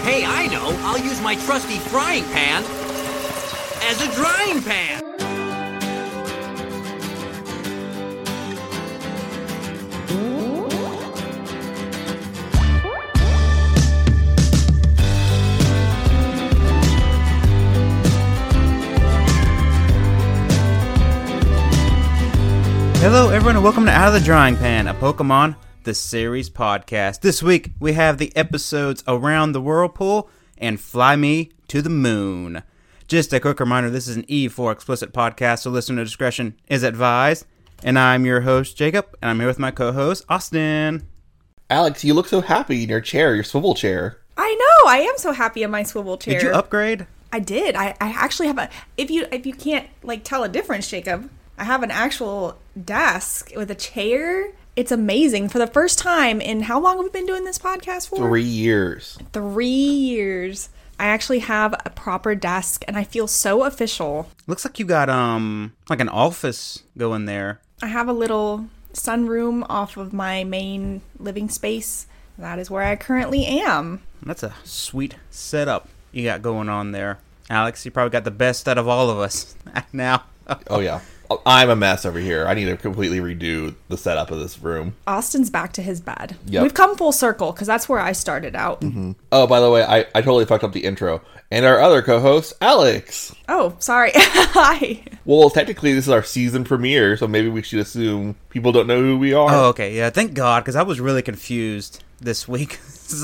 Hey, I know. I'll use my trusty frying pan as a drying pan. Hello, everyone, and welcome to Out of the Drying Pan, a Pokemon The Series podcast. This week, we have the episodes Around the Whirlpool and Fly Me to the Moon. Just a quick reminder, this is an E4 explicit podcast, so listener discretion is advised. And I'm your host, Jacob, and I'm here with my co-host, Austin. Alex, you look so happy in your chair, your swivel chair. I know, I am so happy in my swivel chair. Did you upgrade? I did. I actually have a, if you can't tell a difference, Jacob, I have an actual desk with a chair. It's amazing. For the first time in, how long have we been doing this podcast for? 3 years. 3 years. I actually have a proper desk, and I feel so official. Looks like you got, like an office going there. I have a little sunroom off of my main living space. That is where I currently am. That's a sweet setup you got going on there. Alex, you probably got the best out of all of us now. Oh, yeah. I'm a mess over here. I need to completely redo the setup of this room. Austin's back to his bed. Yep. We've come full circle, because that's where I started out. Mm-hmm. Oh, by the way, I totally fucked up the intro. And our other co-host, Alex. Oh, sorry. Hi. Well, technically, this is our season premiere, so maybe we should assume people don't know who we are. Oh, okay. Yeah, thank God, because I was really confused this week.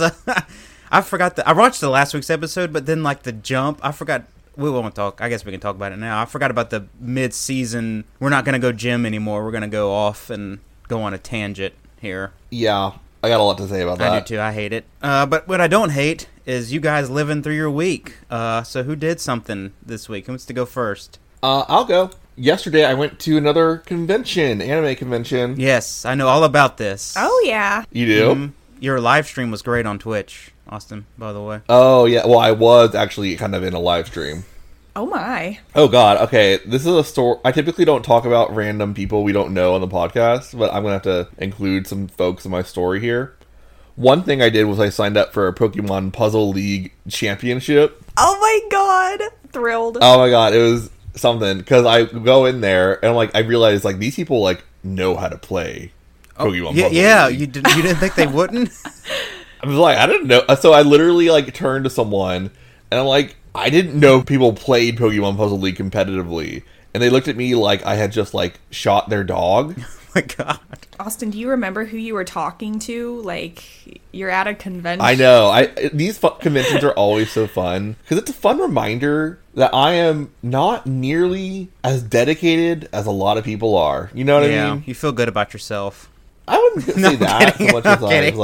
I forgot I watched the last week's episode, but then, the jump, I forgot. We won't talk. I guess we can talk about it now. I forgot about the mid-season. We're not going to go gym anymore. We're going to go off and go on a tangent here. Yeah, I got a lot to say about that. I do too. I hate it. But what I don't hate is you guys living through your week. So who did something this week? Who wants to go first? I'll go. Yesterday, I went to another convention, anime convention. Yes, I know all about this. Oh, yeah. You do? Mm-hmm. Your live stream was great on Twitch, Austin, by the way. Oh, yeah. Well, I was actually kind of in a live stream. Oh, my. Oh, God. Okay, this is a story. I typically don't talk about random people we don't know on the podcast, but I'm going to have to include some folks in my story here. One thing I did was I signed up for a Pokemon Puzzle League Championship. Oh, my God. Thrilled. Oh, my God. It was something, because I go in there, and I realized, these people, know how to play Pokemon Puzzle League. You didn't think they wouldn't? I was like, I didn't know. So I literally, turned to someone, and I'm like, I didn't know people played Pokemon Puzzle League competitively. And they looked at me like I had just, shot their dog. Oh my God. Austin, do you remember who you were talking to? You're at a convention. I know. These conventions are always so fun. Because it's a fun reminder that I am not nearly as dedicated as a lot of people are. You know what I mean? You feel good about yourself. I wouldn't say that so much as I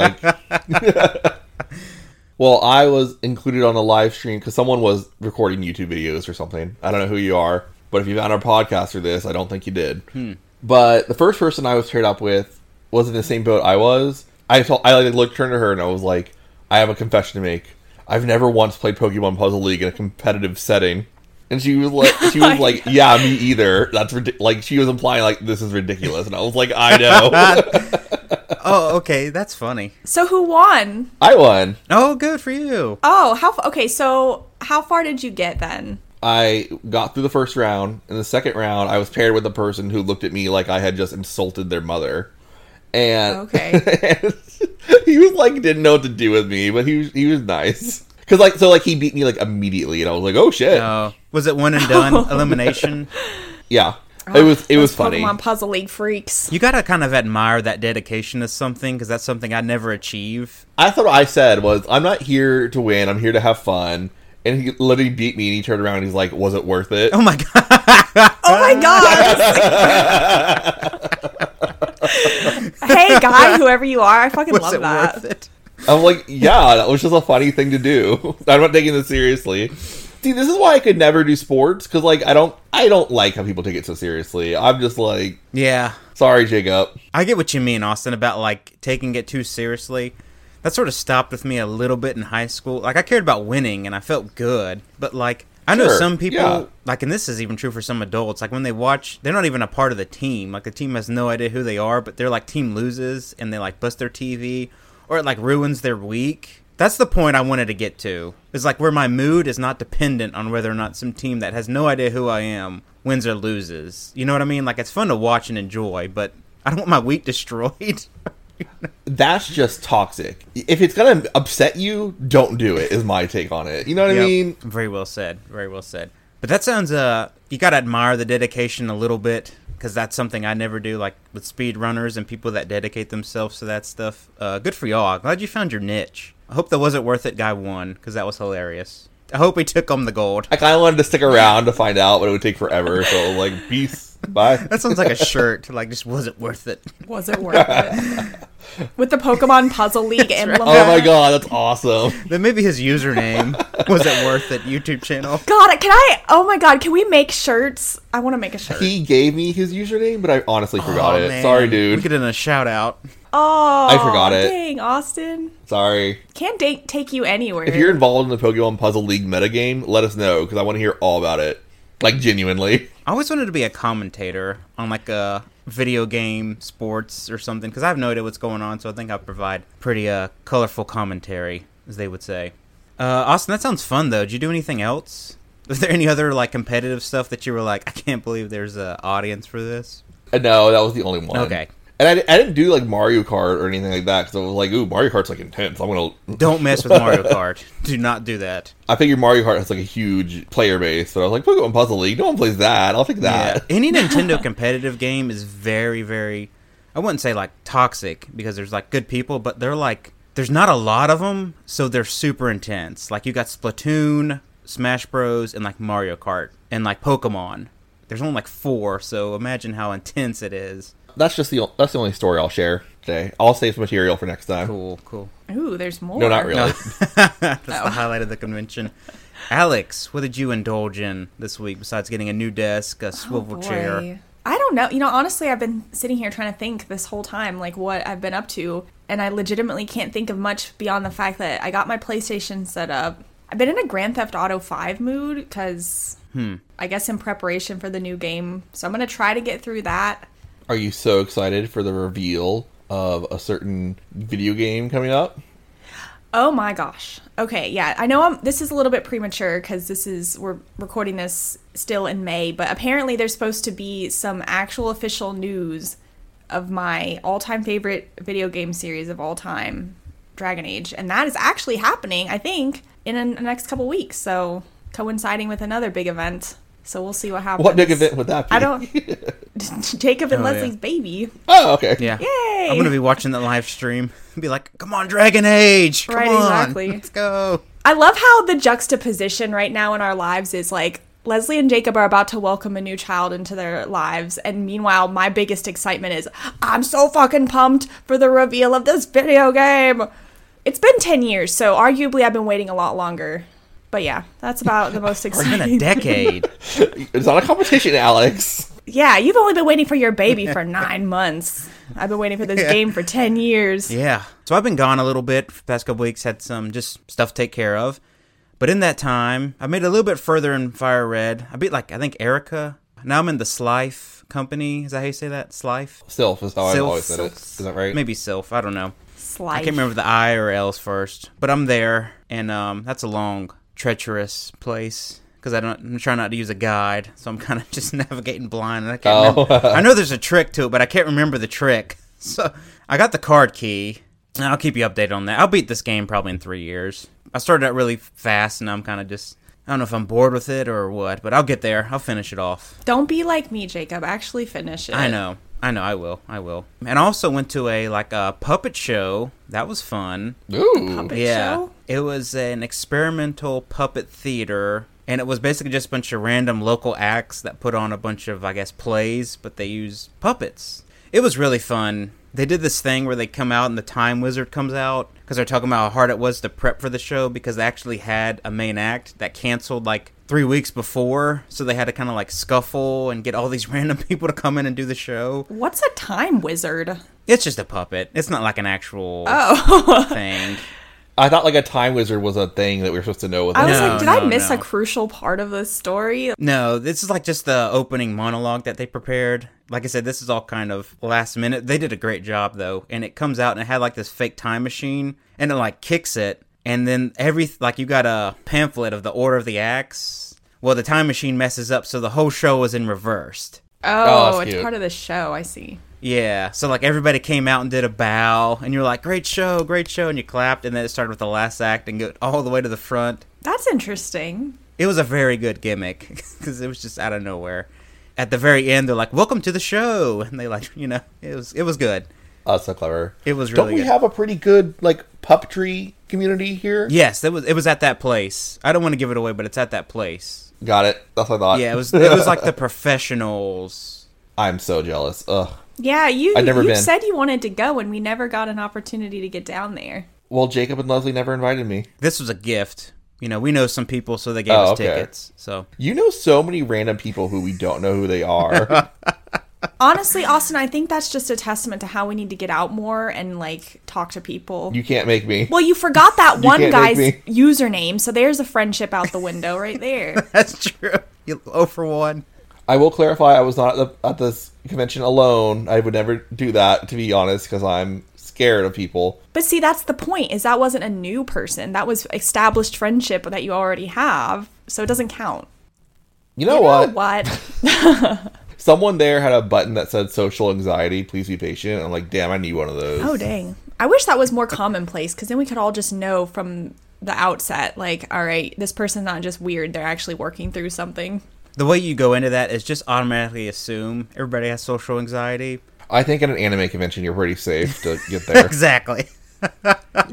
was Well, I was included on a live stream because someone was recording YouTube videos or something. I don't know who you are, but if you found our podcast or this, I don't think you did. But the first person I was paired up with was in the same boat I was. I turned to her and I was like, I have a confession to make. I've never once played Pokemon Puzzle League in a competitive setting. And she was like, yeah, me either. That's ridiculous. She was implying this is ridiculous, and I was like, I know. Oh, okay, that's funny. So who won? I won. Oh, good for you. Oh, okay, so how far did you get then? I got through the first round. In the second round, I was paired with a person who looked at me like I had just insulted their mother. And, okay. And he was didn't know what to do with me, but he was nice. Because, he beat me, immediately, and I was like, oh, shit. Was it one and done elimination? Yeah. It was funny. Pokemon Puzzle League freaks. You gotta kind of admire that dedication to something, because that's something I never achieve. I thought what I said was, I'm not here to win, I'm here to have fun. And he literally beat me, and he turned around, and he's like, was it worth it? Oh, my God. Oh, my God. Hey, guy, whoever you are, I fucking love that. Worth it? I'm like, yeah, that was just a funny thing to do. I'm not taking this seriously. See, this is why I could never do sports, because, I don't like how people take it so seriously. I'm just like... Yeah. Sorry, Jacob. I get what you mean, Austin, about, taking it too seriously. That sort of stopped with me a little bit in high school. I cared about winning, and I felt good. But, I know some people, and this is even true for some adults, when they watch, they're not even a part of the team. The team has no idea who they are, but their, team loses, and they, bust their TV, or it, ruins their week. That's the point I wanted to get to. It's like where my mood is not dependent on whether or not some team that has no idea who I am wins or loses. You know what I mean? Like, it's fun to watch and enjoy, but I don't want my week destroyed. That's just toxic. If it's gonna upset you, don't do it, is my take on it. You know what I mean? Very well said. Very well said. But that sounds, you gotta admire the dedication a little bit, because that's something I never do, like with speedrunners and people that dedicate themselves to that stuff. Good for y'all. I'm glad you found your niche. I hope that wasn't worth it guy won, because that was hilarious. I hope he took home the gold. I kind of wanted to stick around to find out, but it would take forever. So, like, peace, bye. That sounds like a shirt. Like, just wasn't worth it. Was it worth it? With the Pokemon Puzzle League emblem. Oh my god, that's awesome. Then maybe his username was it worth it YouTube channel. God, oh my god, can we make shirts? I want to make a shirt. He gave me his username, but I honestly forgot it. Man. Sorry, dude. We could have done a shout out. Oh, I forgot it. Dang, Austin. Sorry. Can't take you anywhere. If you're involved in the Pokemon Puzzle League metagame, let us know, because I want to hear all about it. Like, genuinely. I always wanted to be a commentator on like a video game, sports, or something, because I have no idea what's going on, so I think I provide pretty colorful commentary, as they would say. Austin, that sounds fun, though. Did you do anything else? Was there any other like competitive stuff that you were like, I can't believe there's an audience for this? No, that was the only one. Okay. And I didn't do like Mario Kart or anything like that, because I was like, ooh, Mario Kart's like intense. I'm gonna Don't mess with Mario Kart. Do not do that. I figured Mario Kart has like a huge player base, so I was like, Pokemon Puzzle League, no one plays that. I'll take that. Yeah. Any Nintendo competitive game is very, very, I wouldn't say like toxic, because there's like good people, but they're like, there's not a lot of them, so they're super intense. Like you got Splatoon, Smash Bros, and like Mario Kart, and like Pokemon. There's only like 4, so imagine how intense it is. That's the only story I'll share today. I'll save some material for next time. Cool. Ooh, there's more. No, not really. That's the highlight of the convention. Alex, what did you indulge in this week besides getting a new desk, a swivel chair? I don't know. Honestly, I've been sitting here trying to think this whole time, like, what I've been up to, and I legitimately can't think of much beyond the fact that I got my PlayStation set up. I've been in a Grand Theft Auto 5 mood, because I guess in preparation for the new game, so I'm going to try to get through that. Are you so excited for the reveal of a certain video game coming up? Oh my gosh. Okay, yeah. I know this is a little bit premature because we're recording this still in May, but apparently there's supposed to be some actual official news of my all-time favorite video game series of all time, Dragon Age, and that is actually happening, I think, in the next couple weeks, so coinciding with another big event. So we'll see what happens. What big event would that be? I don't... Jacob and Leslie's baby. Oh, okay. Yeah. Yay! I'm going to be watching the live stream and be like, come on, Dragon Age! Come Right, on, exactly. let's go. I love how the juxtaposition right now in our lives is like, Leslie and Jacob are about to welcome a new child into their lives, and meanwhile, my biggest excitement is, I'm so fucking pumped for the reveal of this video game! It's been 10 years, so arguably I've been waiting a lot longer. But yeah, that's about the most It's been exciting. a decade. It's not a competition, Alex. Yeah, you've only been waiting for your baby for 9 months. I've been waiting for this game for 10 years. Yeah. So I've been gone a little bit for the past couple weeks, had some just stuff to take care of. But in that time, I made it a little bit further in Fire Red. I beat, I think, Erica. Now I'm in the Slife company. Is that how you say that? Slife? Sylph is how I've Sylph. always said it. Is that right? Maybe Sylph. I don't know. Slife. I can't remember the I or L's first. But I'm there, and that's a long, treacherous place. Because I'm trying not to use a guide, so I'm kind of just navigating blind. And I can't remember. I know there's a trick to it, but I can't remember the trick. So I got the card key, and I'll keep you updated on that. I'll beat this game probably in 3 years. I started out really fast, and I'm kind of just, I don't know if I'm bored with it or what, but I'll get there. I'll finish it off. Don't be like me, Jacob. Actually finish it. I know. I will. And I also went to a puppet show. That was fun. Ooh. Puppet Yeah. show? It was an experimental puppet theater. And it was basically just a bunch of random local acts that put on a bunch of, I guess, plays, but they use puppets. It was really fun. They did this thing where they come out and the Time Wizard comes out because they're talking about how hard it was to prep for the show because they actually had a main act that canceled 3 weeks before. So they had to kind of scuffle and get all these random people to come in and do the show. What's a Time Wizard? It's just a puppet. It's not like an actual thing. I thought a Time Wizard was a thing that we were supposed to know. With I was No, like, did I miss no. a crucial part of the story? No, this is just the opening monologue that they prepared. Like I said, this is all kind of last minute. They did a great job, though. And it comes out and it had this fake time machine. And it kicks it. And then you got a pamphlet of the Order of the Axe. Well, the time machine messes up, so the whole show was in reversed. Oh, that's it's cute. part of the show. I see. Yeah, so like everybody came out and did a bow, and you're like, great show, and you clapped, and then it started with the last act and go all the way to the front. That's interesting. It was a very good gimmick, because it was just out of nowhere. At the very end, they're like, welcome to the show, and they like, it was good. Oh, so clever. It was really Don't we good. have a pretty good, like, puppetry community here? Yes, it was at that place. I don't want to give it away, but it's at that place. Got it. That's what I thought. Yeah, it was like the professionals. I'm so jealous. Ugh. Yeah, I've never you been. said you wanted to go, and we never got an opportunity to get down there. Well, Jacob and Leslie never invited me. This was a gift. We know some people, so they gave us tickets. So You know so many random people who we don't know who they are. Honestly, Austin, I think that's just a testament to how we need to get out more and, like, talk to people. You can't make me. Well, you forgot that one can't guy's make username, so there's a friendship out the window right there. that's true. 0 for 1. I will clarify, I was not at this convention alone. I would never do that, to be honest, because I'm scared of people. But see, that's the point, is that wasn't a new person. That was established friendship that you already have, so it doesn't count. You know what? What? Someone there had a button that said social anxiety, please be patient. I'm like, damn, I need one of those. Oh, dang. I wish that was more commonplace, because then we could all just know from the outset, like, all right, this person's not just weird, they're actually working through something. The way you go into that is just automatically assume everybody has social anxiety. I think at an anime convention, you're pretty safe to get there. Exactly. Who's our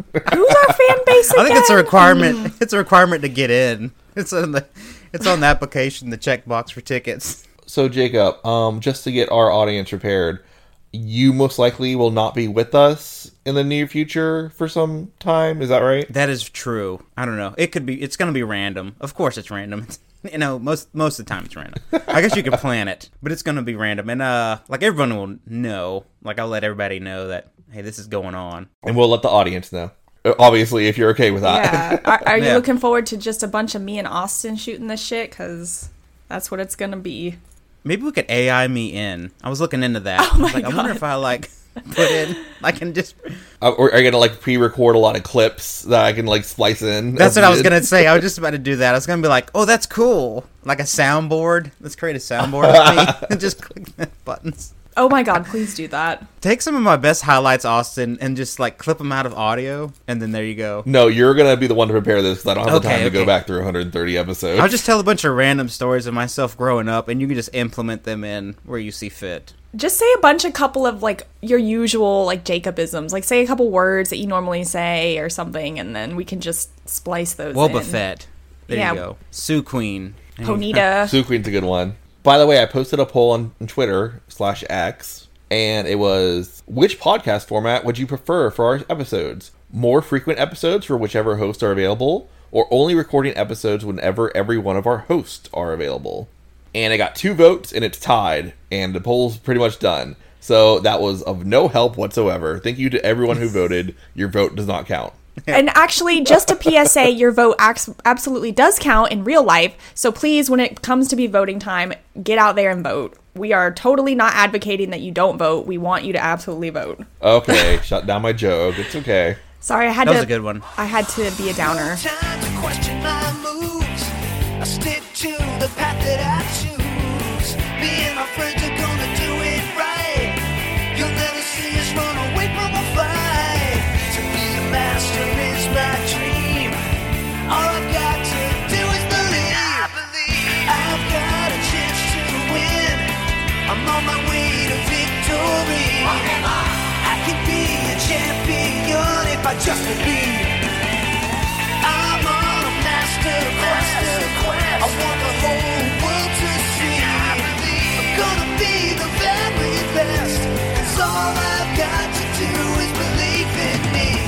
fan base again? I think it's a requirement. It's a requirement to get in. It's on the application, the checkbox for tickets. So, Jacob, just to get our audience prepared, you most likely will not be with us in the near future for some time. Is that right? That is true. I don't know. It could be. It's going to be random. Of course, it's random. Most of the time it's random. I guess you could plan it, but it's going to be random. And like everyone will know. Like I'll let everybody know that hey, this is going on. And we'll let the audience know. Obviously, if you're okay with that. Yeah. Are you Yeah. looking forward to just a bunch of me and Austin shooting this shit? Because that's what it's going to be. Maybe we could AI me in. I was looking into that. Oh my I was like, I wonder God. if I put in. I can just. Or are you going to pre-record a lot of clips that I can splice in? That's what I was gonna say. I was just about to do that. I was gonna be like, "Oh, that's cool!" Like a soundboard. Let's create a soundboard of me and just click the buttons. Oh my God, please do that. Take some of my best highlights, Austin, and just clip them out of audio, and then there you go. No, you're going to be the one to prepare this because I don't have the Okay, time to go okay. back through 130 episodes. I'll just tell a bunch of random stories of myself growing up, and you can just implement them in where you see fit. Just say a couple of your usual Jacobisms. Say a couple words that you normally say or something, and then we can just splice those Boba in. Fett. There Yeah. you go. Sue Queen. Ponita. Sue Queen's a good one. By the way, I posted a poll on Twitter /X, and it was, which podcast format would you prefer for our episodes? More frequent episodes for whichever hosts are available, or only recording episodes whenever every one of our hosts are available? And I got 2 votes, and it's tied, and the poll's pretty much done. So that was of no help whatsoever. Thank you to everyone who voted. Your vote does not count. And actually, just a PSA, your vote absolutely does count in real life. So please, when it comes to be voting time, get out there and vote. We are totally not advocating that you don't vote. We want you to absolutely vote. Okay, shut down my joke. It's okay. Sorry, I had That to. was a good one. I had to be a downer. Time to question my moves. I stick to the path that I choose. Me and my friends are gonna do it right. You'll never see us run away from a fight. To be a master is my dream. All I've got to do is believe. I believe I've got a chance to win. I'm on my way to victory. I can be a champion if I just believe. I'm on a master quest. I want the whole world to see. I'm gonna be the very best. 'Cause all I've got to do is believe in me.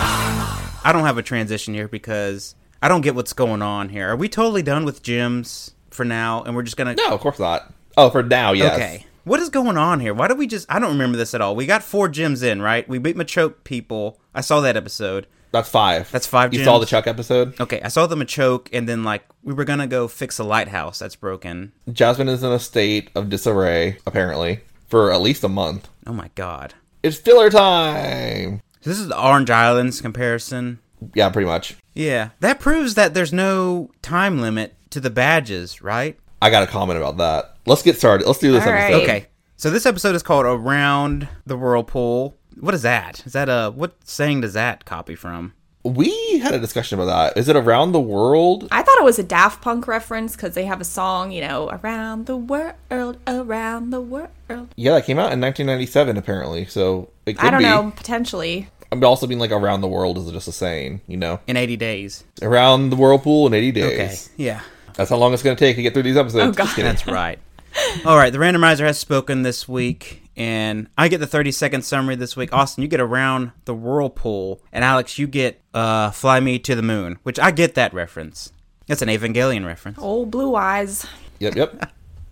I don't have a transition here because I don't get what's going on here. Are we totally done with gyms for now? And we're just gonna... No, of course not. Oh, for now, yes. Okay. What is going on here? Why did we just... I don't remember this at all. We got 4 gyms in, right? We beat Machoke people. I saw that episode. That's 5. That's 5 You gyms? saw the Chuck episode? Okay, I saw the Machoke, and then, we were gonna go fix a lighthouse that's broken. Jasmine is in a state of disarray, apparently, for at least a month. Oh my god. It's filler time! So this is the Orange Islands comparison. Yeah, pretty much. Yeah, that proves that there's no time limit to the badges, right? I got a comment about that. Let's get started. Let's do this All right. episode. Okay, so this episode is called Around the Whirlpool. What is that? Is that what saying does that copy from? We had a discussion about that. Is it Around the World? I thought it was a Daft Punk reference because they have a song, around the world, around the world. Yeah, that came out in 1997, apparently. So it could I don't be. know, potentially. I'm also being like Around the World is just a saying, In 80 days. Around the Whirlpool in 80 days. Okay, yeah. That's how long it's going to take to get through these episodes. Oh, God. Just kidding. That's right. All right, the randomizer has spoken this week, and I get the 30-second summary this week. Austin, you get Around the Whirlpool, and Alex, you get Fly Me to the Moon, which I get that reference. That's an Evangelion reference. Old blue eyes. Yep.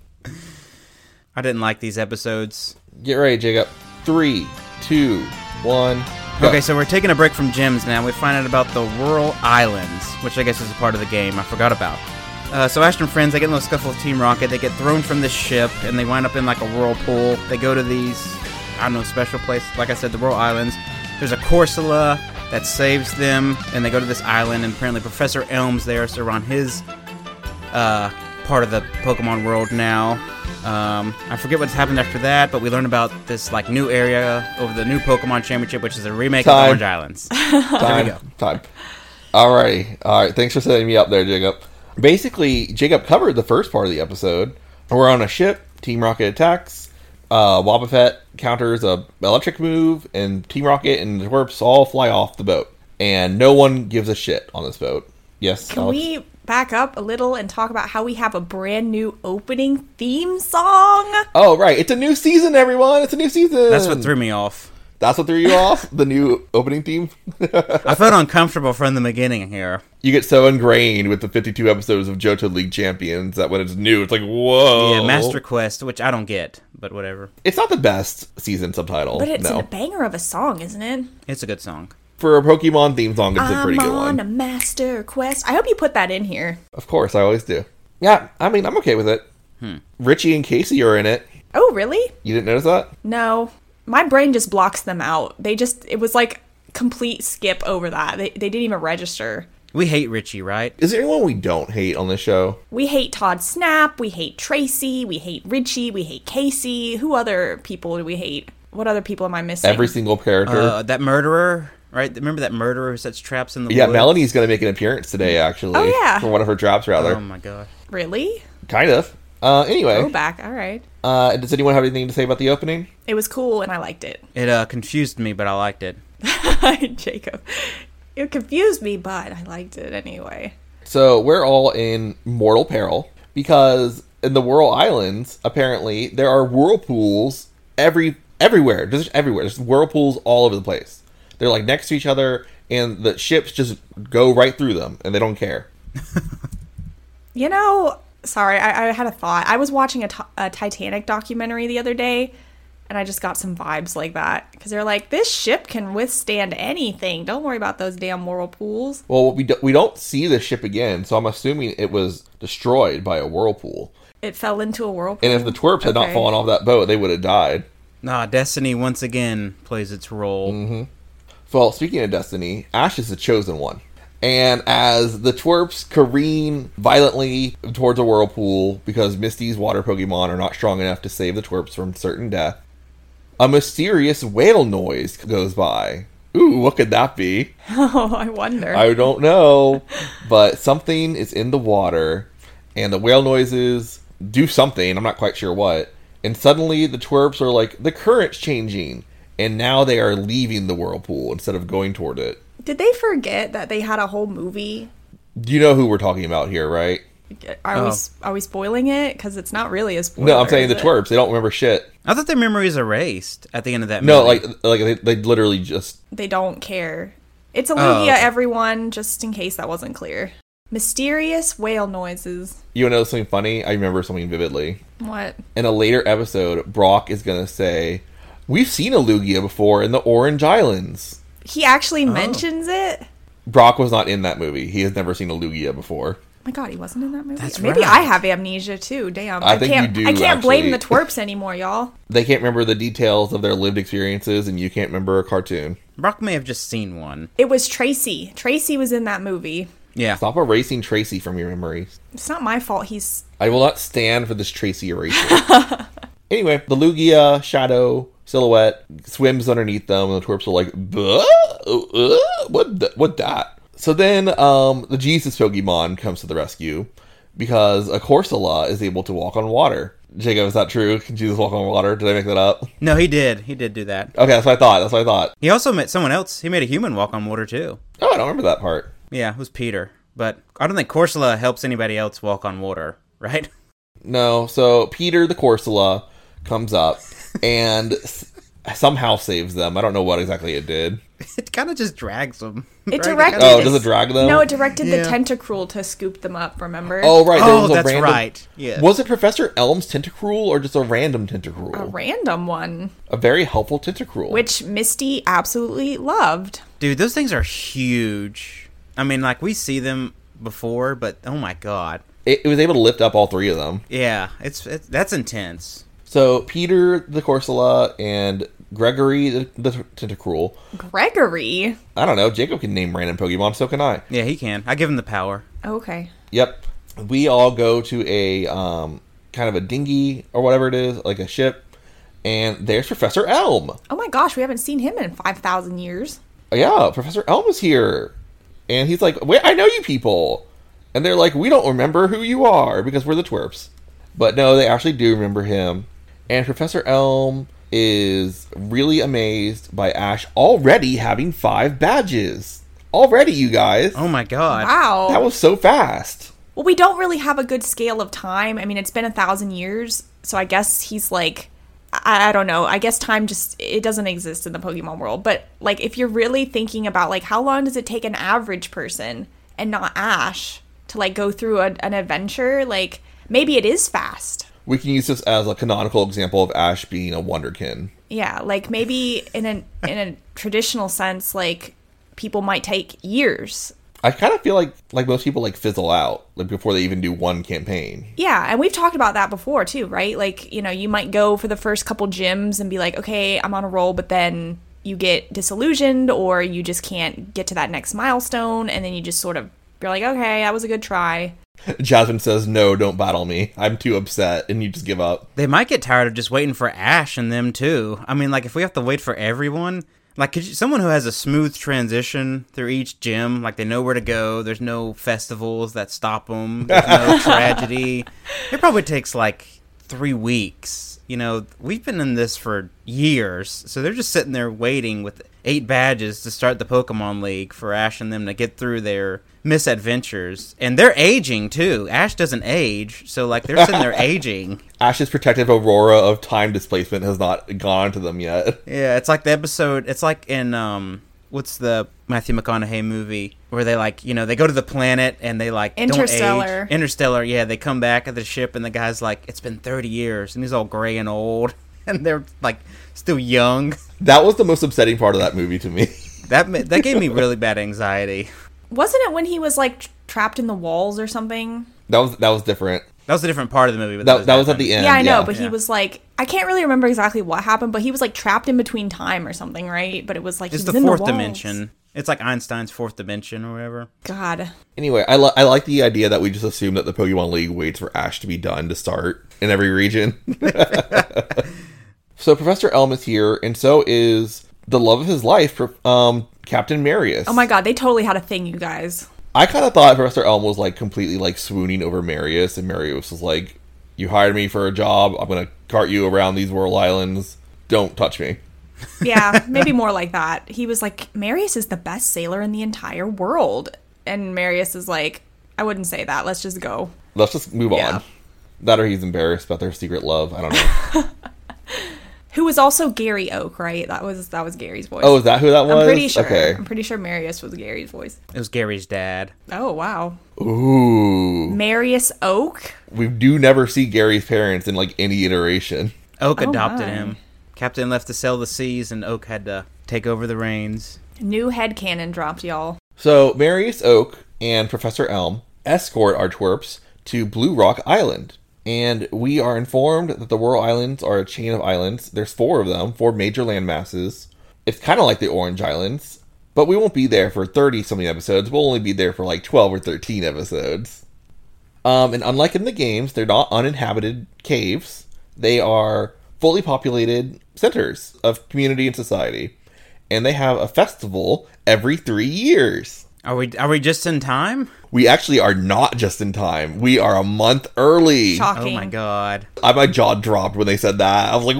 I didn't like these episodes. Get ready, Jacob. 3, 2, 1. Go. Okay, so we're taking a break from gems now. We find out about the Whirl Islands, which I guess is a part of the game I forgot about. So Ash and friends, they get in a little scuffle with Team Rocket. They get thrown from this ship, and they wind up in like a whirlpool. They go to these, special place. Like I said, the Whirl Islands. There's a Corsola that saves them, and they go to this island, and apparently Professor Elm's there, so we're on his part of the Pokemon world now. I forget what's happened after that, but we learn about this like new area over the new Pokemon Championship, which is a remake of Orange Islands. There we go. Time. All right. Thanks for setting me up there, Jacob. Basically, Jacob covered the first part of the episode. We're on a ship. Team Rocket attacks. Wobbuffet counters a electric move, and Team Rocket and the Twerps all fly off the boat. And no one gives a shit on this boat. Yes, Can Alex? we back up a little and talk about how we have a brand new opening theme song? Oh, right. It's a new season, everyone. It's a new season. That's what threw me off. That's what threw you off? The new opening theme? I felt uncomfortable from the beginning here. You get so ingrained with the 52 episodes of Johto League Champions that when it's new, it's like, whoa. Yeah, Master Quest, which I don't get, but whatever. It's not the best season subtitle. But it's no. a banger of a song, isn't it? It's a good song. For a Pokemon theme song, it's a pretty good I'm on a one. Master Quest. I hope you put that in here. Of course, I always do. Yeah, I mean, I'm okay with it. Richie and Casey are in it. Oh, really? You didn't notice that? No. My brain just blocks them out. It was like complete skip over that. They didn't even register. We hate Richie, right? Is there anyone we don't hate on this show? We hate Todd Snap. We hate Tracy. We hate Richie. We hate Casey. Who other people do we hate? What other people am I missing? Every single character. That murderer, right? Remember that murderer who sets traps in the Yeah, woods? Melanie's going to make an appearance today, actually. Oh, yeah. For one of her traps, rather. Oh my god. Really? Kind of. Anyway. Go back. All right. Does anyone have anything to say about the opening? It was cool and I liked it. It confused me, but I liked it. Jacob. It confused me, but I liked it anyway. So we're all in mortal peril because in the Whirl Islands, apparently, there are whirlpools everywhere. Just everywhere. There's whirlpools all over the place. They're like next to each other, and the ships just go right through them, and they don't care. Sorry, I had a thought. I was watching a Titanic documentary the other day, and I just got some vibes like that. Because they're like, this ship can withstand anything. Don't worry about those damn whirlpools. Well, we don't see the ship again, so I'm assuming it was destroyed by a whirlpool. It fell into a whirlpool. And if the twerps had not Okay. fallen off that boat, they would have died. Nah, Destiny once again plays its role. Mm-hmm. Well, speaking of Destiny, Ash is the chosen one. And as the twerps careen violently towards a whirlpool because Misty's water Pokemon are not strong enough to save the twerps from certain death, a mysterious whale noise goes by. Ooh, what could that be? Oh, I wonder. I don't know. But something is in the water, and the whale noises do something. I'm not quite sure what. And suddenly the twerps are like, the current's changing. And now they are leaving the whirlpool instead of going toward it. Did they forget that they had a whole movie? You know who we're talking about here, right? Are we spoiling it? Because it's not really a spoiler. No, I'm saying the is it? twerps. They don't remember shit. I thought their memory was erased at the end of that movie. No, like they literally just... They don't care. It's a Lugia, okay. everyone, just in case that wasn't clear. Mysterious whale noises. You want to know something funny? I remember something vividly. What? In a later episode, Brock is going to say, we've seen a Lugia before in the Orange Islands. He actually mentions it? Brock was not in that movie. He has never seen a Lugia before. Oh my God, he wasn't in that movie. That's Maybe right. I have amnesia too. Damn, I think can't. you do, I can't blame actually. the twerps anymore, y'all. They can't remember the details of their lived experiences, and you can't remember a cartoon. Brock may have just seen one. It was Tracy. Tracy was in that movie. Yeah. Stop erasing Tracy from your memories. It's not my fault. He's I will not stand for this Tracy erasure. Anyway, the Lugia shadow silhouette swims underneath them, and the twerps are like, what that? So then the Jesus Pokemon comes to the rescue because a Corsola is able to walk on water. Jacob, is that true? Can Jesus walk on water? Did I make that up? No, he did. He did do that. Okay, that's what I thought. He also met someone else. He made a human walk on water, too. Oh, I don't remember that part. Yeah, it was Peter. But I don't think Corsola helps anybody else walk on water, right? No, so Peter the Corsola comes up and somehow saves them. I don't know what exactly it did. It kind of just drags them. It right? directed. Oh, does it drag them? No, it directed Yeah. the Tentacruel to scoop them up. Remember? Oh, right. There Oh, was a that's random... right. Yeah. Was it Professor Elm's Tentacruel or just a random Tentacruel? A random one, A very helpful Tentacruel. which Misty absolutely loved. Dude, those things are huge. I mean, like, we see them before, but oh my God. It was able to lift up all three of them. Yeah, it's that's intense. So Peter the Corsola and Gregory the Tentacruel. Gregory. I don't know. Jacob can name random Pokemon, so can I. Yeah, he can. I give him the power. Okay. Yep. We all go to a kind of a dinghy or whatever it is, like a ship, and there's Professor Elm. Oh my gosh, we haven't seen him in 5,000 years. Yeah, Professor Elm is here. And he's like, wait, I know you people. And they're like, we don't remember who you are because we're the twerps. But no, they actually do remember him. And Professor Elm is really amazed by Ash already having 5 badges. Already, you guys. Oh my God. Wow. That was so fast. Well, we don't really have a good scale of time. I mean, it's been 1,000 years, so I guess he's like, I don't know. I guess time just, it doesn't exist in the Pokemon world. But, like, if you're really thinking about, like, how long does it take an average person and not Ash to, like, go through an adventure? Like, maybe it is fast. We can use this as a canonical example of Ash being a wonderkin. Yeah, like, maybe in a traditional sense, like, people might take years. I kind of feel like most people like fizzle out like before they even do one campaign. Yeah, and we've talked about that before too, right? Like, you know, you might go for the first couple gyms and be like, okay, I'm on a roll, but then you get disillusioned or you just can't get to that next milestone, and then you just sort of, you're like, okay, that was a good try. Jasmine says, no, don't battle me. I'm too upset, and you just give up. They might get tired of just waiting for Ash and them too. I mean, like, if we have to wait for everyone, like, someone who has a smooth transition through each gym, like they know where to go, there's no festivals that stop them, there's no tragedy. It probably takes like 3 weeks. You know, we've been in this for years, so they're just sitting there waiting with 8 badges to start the Pokemon League for Ash and them to get through their misadventures. And they're aging too. Ash doesn't age, so like they're sitting there aging. Ash's protective aurora of time displacement has not gone to them yet. Yeah, it's like the episode, it's like in what's the Matthew McConaughey movie where they like, you know, they go to the planet and they like Interstellar. don't age. Interstellar, yeah, they come back at the ship and the guy's like, it's been 30 years and he's all gray and old and they're like still young. That was the most upsetting part of that movie to me. That gave me really bad anxiety. Wasn't it when he was like trapped in the walls or something? That was different. That was a different part of the movie. But That was at the end. Yeah, I know, but he Yeah. was like, I can't really remember exactly what happened, but he was like trapped in between time or something, right? But it was like It's he the was in fourth the walls. dimension. It's like Einstein's fourth dimension or whatever. God. Anyway, I like the idea that we just assume that the Pokemon League waits for Ash to be done to start in every region. So Professor Elm is here, and so is the love of his life, Captain Marius. Oh my God, they totally had a thing, you guys. I kind of thought Professor Elm was like completely like swooning over Marius, and Marius was like, "You hired me for a job. I'm gonna cart you around these Whirl Islands. Don't touch me." Yeah, maybe more like that. He was like, Marius is the best sailor in the entire world. And Marius is like, I wouldn't say that. Let's just go. Let's just move Yeah. on. That or he's embarrassed about their secret love. I don't know. Who was also Gary Oak, right? That was Gary's voice. Oh, is that who that was? I'm pretty sure. Okay. I'm pretty sure Marius was Gary's voice. It was Gary's dad. Oh, wow. Ooh. Marius Oak? We do never see Gary's parents in like any iteration. Oak Oh adopted my. him. Captain left to sail the seas, and Oak had to take over the reins. New headcanon dropped, y'all. So Marius Oak and Professor Elm escort our twerps to Blue Rock Island. And we are informed that the Whirl Islands are a chain of islands. There's 4 of them, 4 major land masses. It's kind of like the Orange Islands, but we won't be there for 30-something episodes. We'll only be there for like 12 or 13 episodes. And unlike in the games, they're not uninhabited caves. They are fully populated centers of community and society. And they have a festival every 3 years. Are we just in time? We actually are not just in time. We are a month early. Shocking. Oh my god. My jaw dropped when they said that. I was like,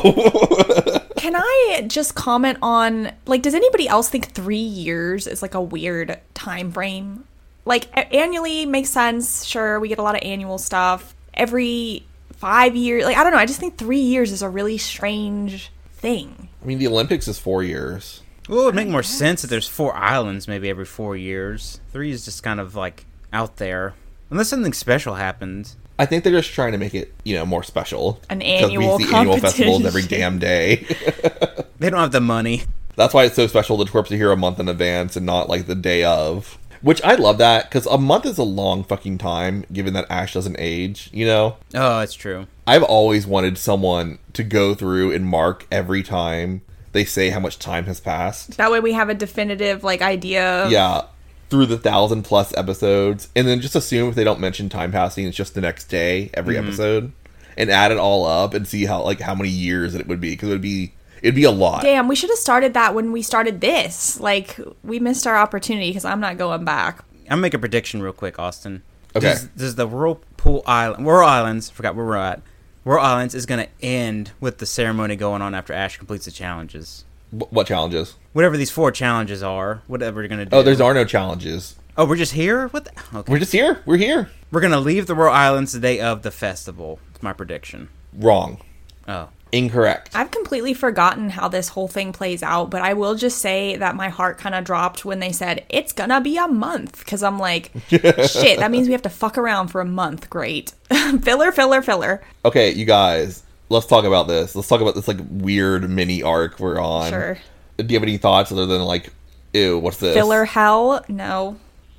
whoa. Can I just comment on, like, does anybody else think 3 years is like a weird time frame? Like, annually makes sense. Sure, we get a lot of annual stuff. Every 5 years, like, I don't know. I just think 3 years is a really strange thing. I mean, the Olympics is 4 years. Well, it would make more sense if there's 4 islands maybe every 4 years. 3 is just kind of like out there. Unless something special happens. I think they're just trying to make it, more special. An annual Because we see annual festivals competition. every damn day. They don't have the money. That's why it's so special the twerps are here a month in advance and not like the day of. Which I love that, because a month is a long fucking time, given that Ash doesn't age, Oh, it's true. I've always wanted someone to go through and mark every time they say how much time has passed. That way we have a definitive, like, idea. Yeah, through the 1,000+ episodes, and then just assume if they don't mention time passing, it's just the next day every episode, and add it all up and see how many years it would be, because it'd be a lot. Damn, we should have started that when we started this. Like, we missed our opportunity because I'm not going back. I'll make a prediction real quick, Austin. Okay. Does the Whirl Islands, forgot where we're at, Whirl Islands is going to end with the ceremony going on after Ash completes the challenges. What challenges? Whatever these 4 challenges are, whatever you're going to do. Oh, are no challenges. Oh, we're just here? What okay. We're just here. We're here. We're going to leave the Whirl Islands the day of the festival. That's my prediction. Wrong. Oh. Incorrect. I've completely forgotten how this whole thing plays out, but I will just say that my heart kind of dropped when they said, it's gonna be a month, because I'm like, shit, that means we have to fuck around for a month. Great. Filler. Okay, you guys, let's talk about this. Let's talk about this, like, weird mini arc we're on. Sure. Do you have any thoughts other than, like, ew, what's this? Filler hell? No.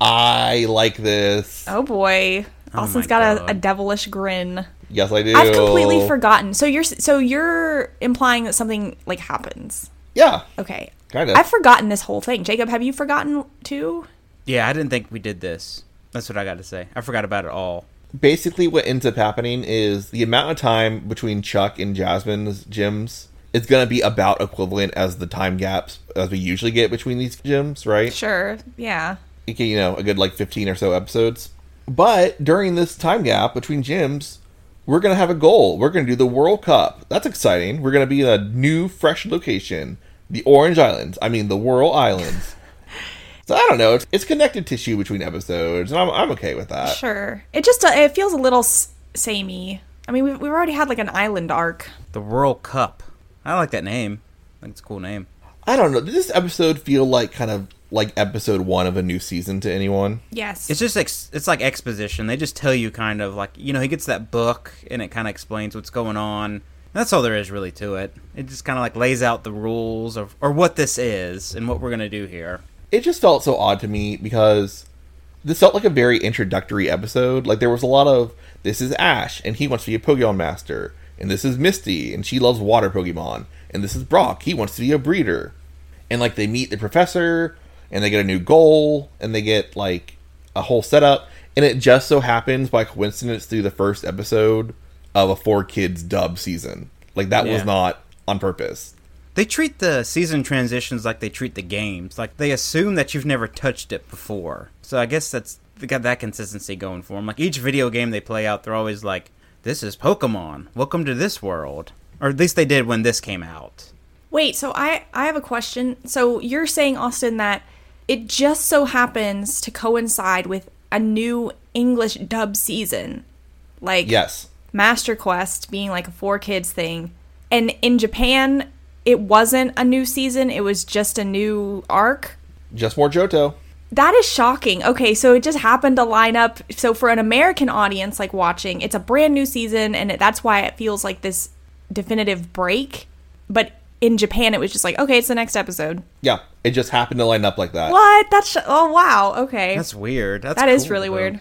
I like this. Oh boy. Oh Austin's my got God. a devilish grin. Yes, I do. I've completely forgotten. So you're implying that something, like, happens. Yeah, Okay. kind of. I've forgotten this whole thing. Jacob, have you forgotten too? Yeah, I didn't think we did this. That's what I got to say. I forgot about it all. Basically, what ends up happening is the amount of time between Chuck and Jasmine's gyms is going to be about equivalent as the time gaps as we usually get between these gyms, right? Sure. Yeah. Okay, a good, like, 15 or so episodes. But during this time gap between gyms, we're going to have a goal. We're going to do the World Cup. That's exciting. We're going to be in a new, fresh location. The Orange Islands. I mean, the Whirl Islands. So, I don't know. It's connected tissue between episodes, and I'm okay with that. Sure. It just it feels a little samey. I mean, we've already had, like, an island arc. The World Cup. I like that name. I think it's a cool name. I don't know. Did this episode feel like kind of like episode 1 of a new season to anyone? Yes. It's just it's like exposition. They just tell you kind of like, he gets that book and it kind of explains what's going on. That's all there is really to it. It just kind of like lays out the rules or what this is and what we're going to do here. It just felt so odd to me because this felt like a very introductory episode. Like, there was a lot of, this is Ash, and he wants to be a Pokemon Master. And this is Misty, and she loves water Pokemon. And this is Brock, he wants to be a breeder. And, like, they meet the professor, and they get a new goal, and they get, like, a whole setup. And it just so happens, by coincidence, through the first episode of a 4Kids dub season. Like, that was not on purpose. They treat the season transitions like they treat the games. Like, they assume that you've never touched it before. So I guess they got that consistency going for them. Like, each video game they play out, they're always like, this is Pokemon. Welcome to this world. Or at least they did when this came out. Wait, so I have a question. So you're saying, Austin, that it just so happens to coincide with a new English dub season. Like, Yes. Master Quest being like a 4Kids thing. And in Japan, it wasn't a new season. It was just a new arc. Just more Johto. That is shocking. Okay, so it just happened to line up. So for an American audience, like, watching, it's a brand new season, and that's why it feels like this definitive break. But in Japan, it was just like, okay, it's the next episode. Yeah, it just happened to line up like that. What? Oh, wow. Okay. That's weird. That's That is cool, really though. weird.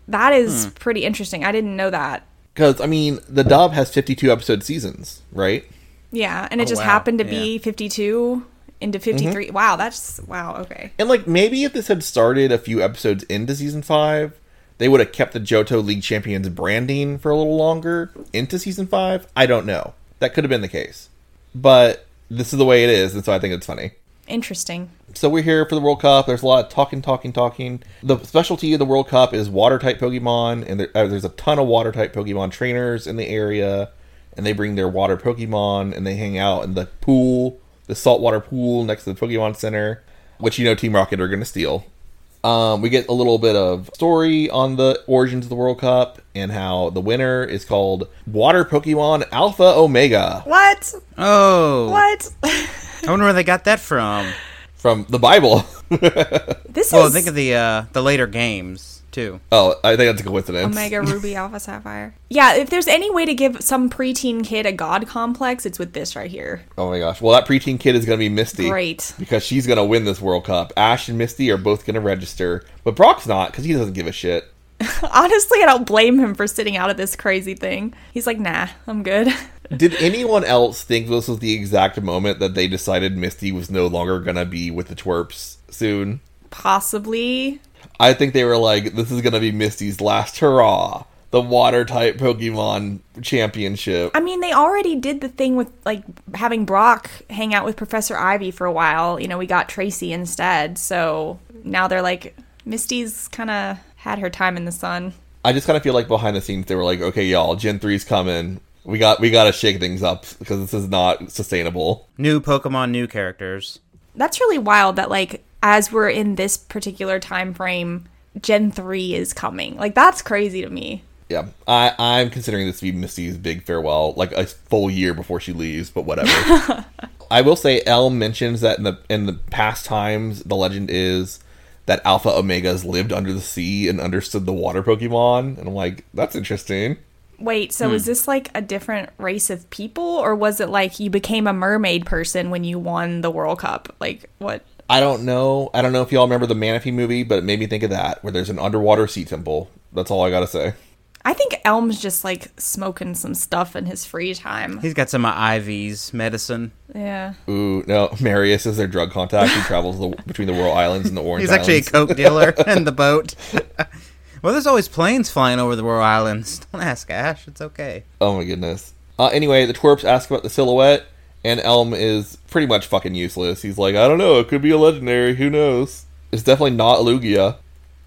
That is pretty interesting. I didn't know that. Because, I mean, the dub has 52 episode seasons, right? Yeah, and it just wow. happened to be 52 into 53. Wow, okay. And, like, maybe if this had started a few episodes into season 5, they would have kept the Johto League Champions branding for a little longer into season 5. I don't know. That could have been the case. But this is the way it is, and so I think it's funny. Interesting. So we're here for the World Cup. There's a lot of talking. The specialty of the World Cup is water-type Pokemon, and there's a ton of water-type Pokemon trainers in the area, and they bring their water Pokemon, and they hang out in the pool, the saltwater pool next to the Pokemon Center, which Team Rocket are going to steal. We get a little bit of story on the origins of the World Cup, and how the winner is called Water Pokemon Alpha Omega. What? Oh. What? I wonder where they got that from. From the Bible. Well, think of the later games, too. Oh, I think that's a coincidence. Omega Ruby Alpha Sapphire. Yeah, if there's any way to give some preteen kid a god complex, it's with this right here. Oh my gosh. Well, that preteen kid is going to be Misty. Great. Because she's going to win this World Cup. Ash and Misty are both going to register. But Brock's not, because he doesn't give a shit. Honestly, I don't blame him for sitting out of this crazy thing. He's like, nah, I'm good. Did anyone else think this was the exact moment that they decided Misty was no longer going to be with the twerps soon? Possibly. I think they were like, this is going to be Misty's last hurrah. The water-type Pokemon championship. I mean, they already did the thing with, like, having Brock hang out with Professor Ivy for a while. We got Tracy instead. So now they're like, Misty's kind of had her time in the sun. I just kind of feel like behind the scenes they were like, okay, y'all, Gen 3's coming. We got to shake things up because this is not sustainable. New Pokemon, new characters. That's really wild that, like, as we're in this particular time frame, Gen 3 is coming. Like, that's crazy to me. Yeah, I'm considering this to be Misty's big farewell, like a full year before she leaves, but whatever. I will say, Elm mentions that in the past times, the legend is that Alpha Omegas lived under the sea and understood the water Pokemon, and I'm like, that's interesting. Wait, so is this like a different race of people, or was it like you became a mermaid person when you won the World Cup? Like, what? I don't know. I don't know if y'all remember the Manaphy movie, but it made me think of that, where there's an underwater sea temple. That's all I gotta say. I think Elm's just like smoking some stuff in his free time. He's got some IVs, medicine. Yeah. Ooh, no, Marius is their drug contact. He travels between the Whirl Islands and the Orange He's Islands. actually a coke dealer in the boat. Well, there's always planes flying over the Whirl Islands. Don't ask Ash. It's okay. Oh my goodness. Anyway, the twerps ask about the silhouette, and Elm is pretty much fucking useless. He's like, I don't know, it could be a legendary, who knows? It's definitely not Lugia.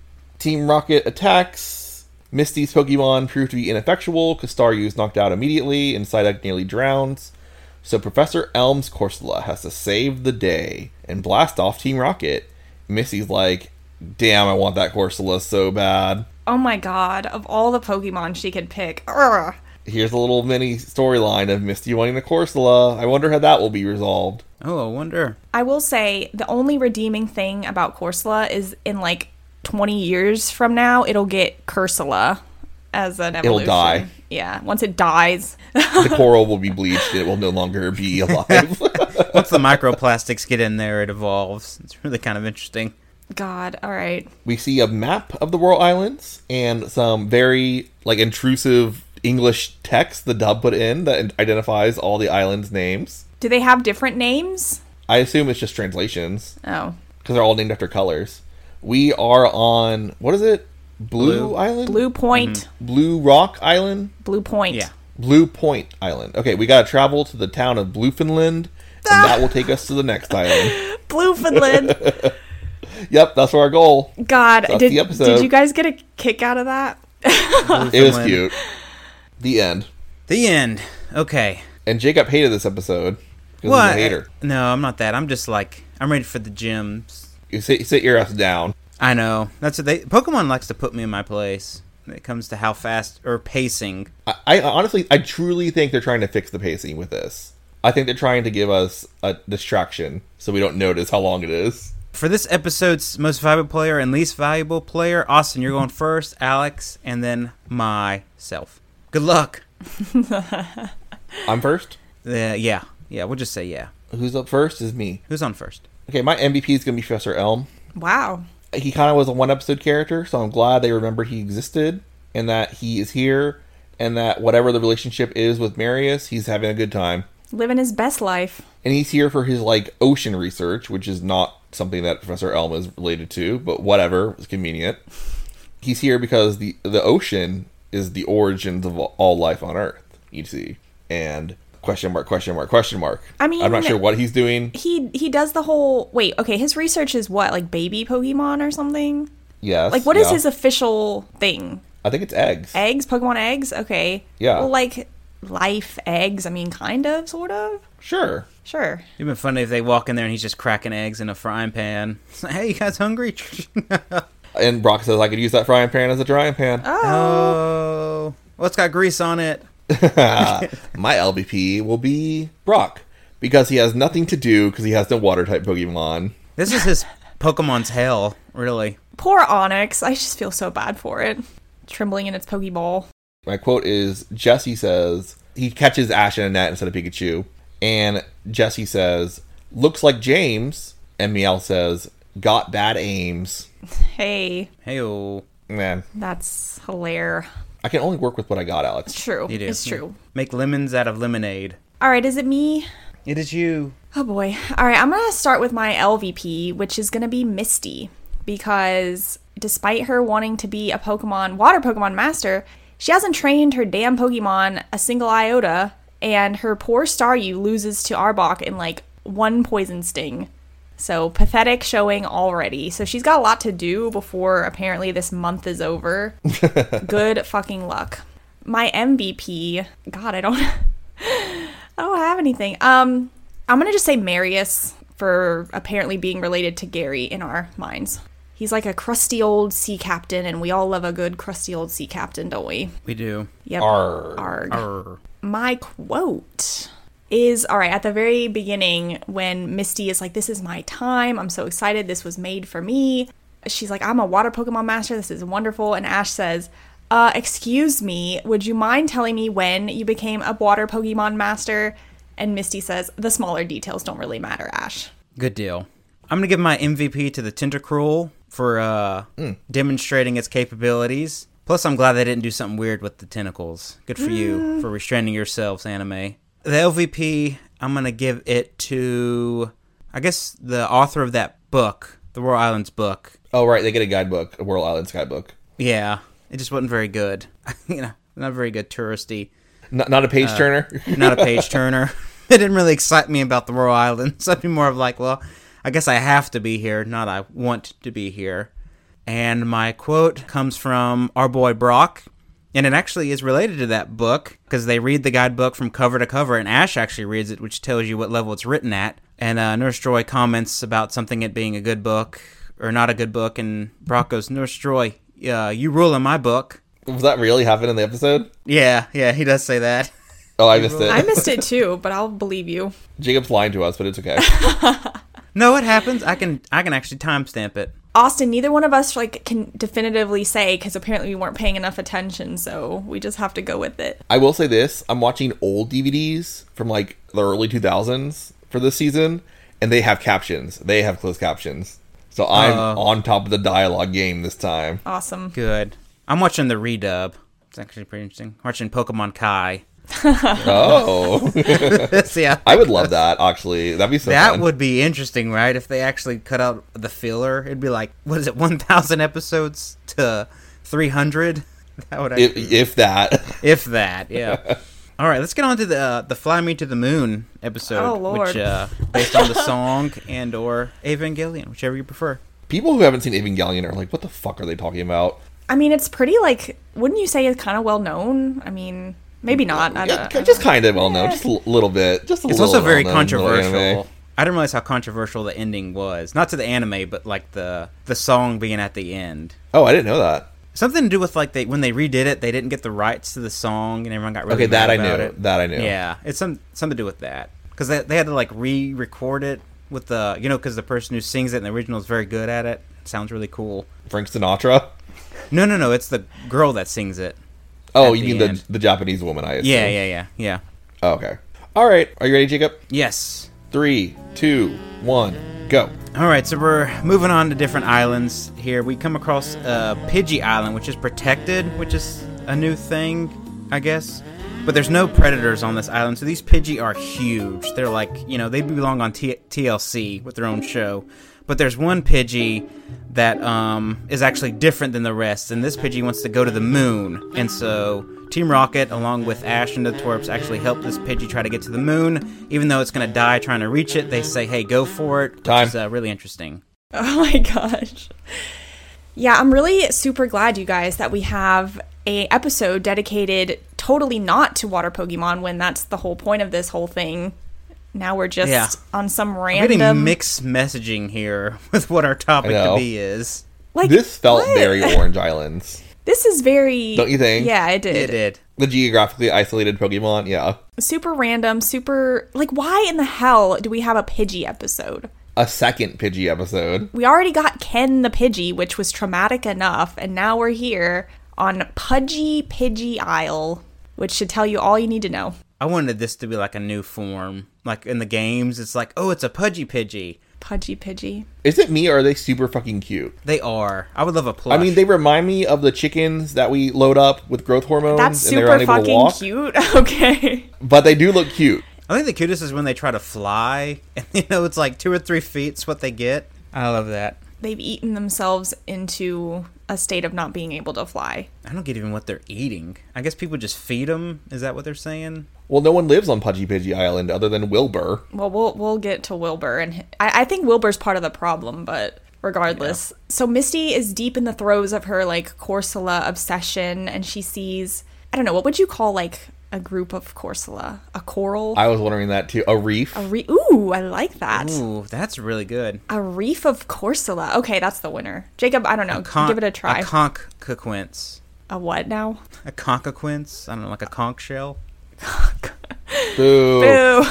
Team Rocket attacks. Misty's Pokemon prove to be ineffectual because Staryu's knocked out immediately, and Psyduck nearly drowns. So Professor Elm's Corsola has to save the day and blast off Team Rocket. Misty's like, damn, I want that Corsola so bad. Oh my god, of all the Pokemon she could pick. Ugh. Here's a little mini storyline of Misty wanting a Corsola. I wonder how that will be resolved. Oh, I wonder. I will say, the only redeeming thing about Corsola is in like 20 years from now, it'll get Cursula as an evolution. It'll die. Yeah, once it dies. The coral will be bleached. It will no longer be alive. Once the microplastics get in there, it evolves. It's really kind of interesting. God, all right. We see a map of the Whirl Islands and some very intrusive English text the dub put in that identifies all the islands' names. Do they have different names? I assume it's just translations Oh. because they're all named after colors. We are on, what is it? Blue Island? Blue Point. Blue Rock Island? Blue Point. Yeah. Blue Point Island. Okay, we gotta travel to the town of Bluefinland, and that will take us to the next island. Bluefinland. Yep, that's our goal. God, That's the episode. did you guys get a kick out of that? It was cute. The end. The end. Okay. And Jacob hated this episode because Well, he's a hater. No, I'm not that. I'm just like, I'm ready for the gyms. You sit your ass down. I know. That's what Pokemon likes to put me in my place when it comes to how fast or pacing. I honestly, I truly think they're trying to fix the pacing with this. I think they're trying to give us a distraction so we don't notice how long it is. For this episode's most valuable player and least valuable player, Austin, you're going first, Alex, and then myself. Good luck. I'm first? Yeah, we'll just say yeah. Who's up first is me. Who's on first? Okay, my MVP is going to be Professor Elm. Wow. he kind of was a one-episode character, so I'm glad they remembered he existed, and that he is here, and that whatever the relationship is with Marius, he's having a good time. Living his best life. And he's here for his, like, ocean research, which is not something that Professor Elm is related to, but whatever, it's convenient. He's here because the ocean is the origins of all life on Earth, you see. And question mark, question mark, question mark. I mean, I'm not sure what he's doing. He does the whole... Wait, okay, his research is what? Like baby Pokemon or something? Yes. Like, what is his official thing? I think it's eggs. Eggs? Pokemon eggs? Okay. Yeah. Well, like, life eggs, I mean, kind of, sort of? Sure. Sure. It'd been funny if they walk in there and he's just cracking eggs in a frying pan. It's like, hey, you guys hungry? And Brock says, I could use that frying pan as a drying pan. Oh. Well, it's got grease on it. My LVP will be Brock, because he has nothing to do because he has no water-type Pokemon. This is his Pokemon's hell, really. Poor Onyx. I just feel so bad for it. Trembling in its Pokeball. My quote is, Jesse says, he catches Ash in a net instead of Pikachu, and Jesse says, looks like James, and Meow says, got bad aims. Hey. Hey-oh. Man, That's hilarious. I can only work with what I got, Alex. It's true. You do. It's true. Make lemons out of lemonade. All right, is it me? It is you. Oh boy. All right, I'm going to start with my LVP, which is going to be Misty, because despite her wanting to be a water Pokemon master, she hasn't trained her damn Pokemon a single iota, and her poor Staryu loses to Arbok in like one poison sting. So pathetic showing already. So she's got a lot to do before apparently this month is over. Good fucking luck. My MVP, God, I don't have anything. I'm gonna just say Marius for apparently being related to Gary in our minds. He's like a crusty old sea captain, and we all love a good crusty old sea captain, don't we? We do. Yep. Arg. Arr. My quote is, all right, at the very beginning when Misty is like, this is my time, I'm so excited, this was made for me. She's like, I'm a water Pokemon master, this is wonderful. And Ash says, excuse me, would you mind telling me when you became a water Pokemon master? And Misty says, the smaller details don't really matter, Ash. Good deal. I'm going to give my MVP to the Tentacruel for demonstrating its capabilities. Plus, I'm glad they didn't do something weird with the tentacles. Good for you for restraining yourselves, anime. The LVP, I'm going to give it to, I guess, the author of that book, the Royal Islands book. Oh, right, they get a guidebook, a World Islands guidebook. Yeah, it just wasn't very good. Not very good touristy. Not a page turner? Not a page turner. It didn't really excite me about the Royal Islands. I'd be more of like, well, I guess I have to be here, not I want to be here. And my quote comes from our boy Brock, and it actually is related to that book, because they read the guidebook from cover to cover, and Ash actually reads it, which tells you what level it's written at. And Nurse Joy comments about something it being a good book, or not a good book, and Brock goes, Nurse Joy, you rule in my book. Was that really happen in the episode? Yeah, he does say that. Oh, I missed it. I missed it too, but I'll believe you. Jacob's lying to us, but it's okay. No, it happens. I can actually timestamp it. Austin, neither one of us can definitively say, because apparently we weren't paying enough attention, so we just have to go with it. I will say this. I'm watching old DVDs from like the early 2000s for this season, and they have captions. They have closed captions. So I'm on top of the dialogue game this time. Awesome. Good. I'm watching the redub. It's actually pretty interesting. Watching Pokemon Kai. Oh. Yeah. I would love that, actually. That'd be so That fun. would be interesting, right? If they actually cut out the filler, it'd be like, what is it, 1,000 episodes to 300? That would actually, If that. if that, yeah. All right, let's get on to the Fly Me to the Moon episode, Oh, Lord. which based on the song and or Evangelion, whichever you prefer. People who haven't seen Evangelion are like, what the fuck are they talking about? I mean, it's pretty, like, wouldn't you say it's kind of well known? I mean, maybe not. I Yeah, don't just kind of well known. Just a little bit. Just a It's little also very well-known little controversial. anime. I didn't realize how controversial the ending was. Not to the anime, but like the song being at the end. Oh, I didn't know that. Something to do with like when they redid it, they didn't get the rights to the song, and everyone got really Okay, mad that I about knew. it. That I knew. Yeah, it's something to do with that, because they had to like re-record it with the because the person who sings it in the original is very good at it. It sounds really cool. Frank Sinatra? No, it's the girl that sings it. Oh, At you the mean end. the Japanese woman, I assume. Yeah. Oh, okay. All right. Are you ready, Jacob? Yes. 3, 2, 1. Go. All right, so we're moving on to different islands here. We come across Pidgey Island, which is protected, which is a new thing, I guess. But there's no predators on this island, so these Pidgey are huge. They're like, they belong on TLC with their own show. But there's one Pidgey that is actually different than the rest, and this Pidgey wants to go to the moon. And so Team Rocket, along with Ash and the Twerps, actually help this Pidgey try to get to the moon. Even though it's going to die trying to reach it, they say, hey, go for it, which is really interesting. Oh my gosh. Yeah, I'm really super glad, you guys, that we have a episode dedicated totally not to water Pokemon when that's the whole point of this whole thing. Now we're just on some random... I'm getting mixed messaging here with what our topic to be is. Like, this felt very Orange Islands. This is very... Don't you think? Yeah, it did. It did. The geographically isolated Pokemon, yeah. Super random, super... Like, why in the hell do we have a Pidgey episode? A second Pidgey episode. We already got Ken the Pidgey, which was traumatic enough, and now we're here on Pudgy Pidgey Isle, which should tell you all you need to know. I wanted this to be like a new form. Like in the games, it's like, oh, it's a Pudgy Pidgey. Pudgy Pidgey. Is it me or are they super fucking cute? They are. I would love a plush. I mean, they remind me of the chickens that we load up with growth hormones. That's and they're super unable to fucking walk. cute. Okay. But they do look cute. I think the cutest is when they try to fly, and it's like 2 or 3 feet's what they get. I love that. They've eaten themselves into a state of not being able to fly. I don't get even what they're eating. I guess people just feed them. Is that what they're saying? Well, no one lives on Pudgy Pidgey Island other than Wilbur. Well, we'll get to Wilbur, and I think Wilbur's part of the problem, but regardless. Yeah. So Misty is deep in the throes of her, like, Corsola obsession, and she sees, I don't know, what would you call, like, a group of Corsola? A coral? I was wondering that, too. A reef? Ooh, I like that. Ooh, that's really good. A reef of Corsola. Okay, that's the winner. Jacob, I don't know. Give it a try. A conch-quince. A what now? A conch-quince? I don't know, like a conch shell? Boo. Boo.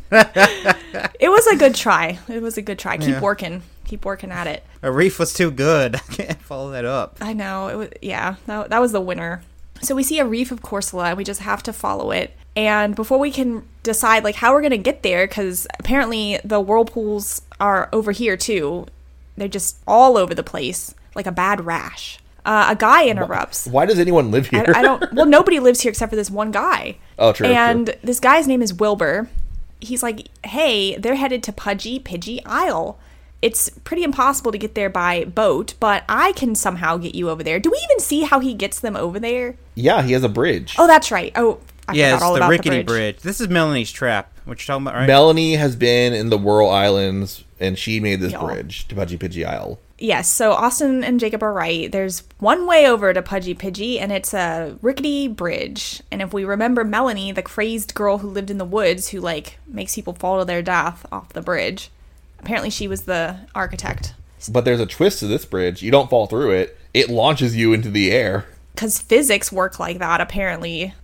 It was a good try. Keep working. Keep working at it. A reef was too good. I can't follow that up. I know. It was, yeah, that was the winner. So we see a reef of Corsola, and we just have to follow it. And before we can decide, like, how we're going to get there, because apparently the whirlpools are over here, too. They're just all over the place, like a bad rash. A guy interrupts. Why does anyone live here? I don't... Well, nobody lives here except for this one guy. Oh, true. And this guy's name is Wilbur. He's like, hey, they're headed to Pudgy Pidgey Isle. It's pretty impossible to get there by boat, but I can somehow get you over there. Do we even see how he gets them over there? Yeah, he has a bridge. Oh, that's right. Oh, I forgot all about the rickety bridge. This is Melanie's trap, what you're talking about, right? Melanie has been in the Whirl Islands, and she made this bridge to Pudgy Pidgey Isle. Yes, so Austin and Jacob are right. There's one way over to Pudgy Pidgey, and it's a rickety bridge. And if we remember Melanie, the crazed girl who lived in the woods who, like, makes people fall to their death off the bridge, apparently she was the architect. But there's a twist to this bridge. You don't fall through it. It launches you into the air. Because physics work like that, apparently.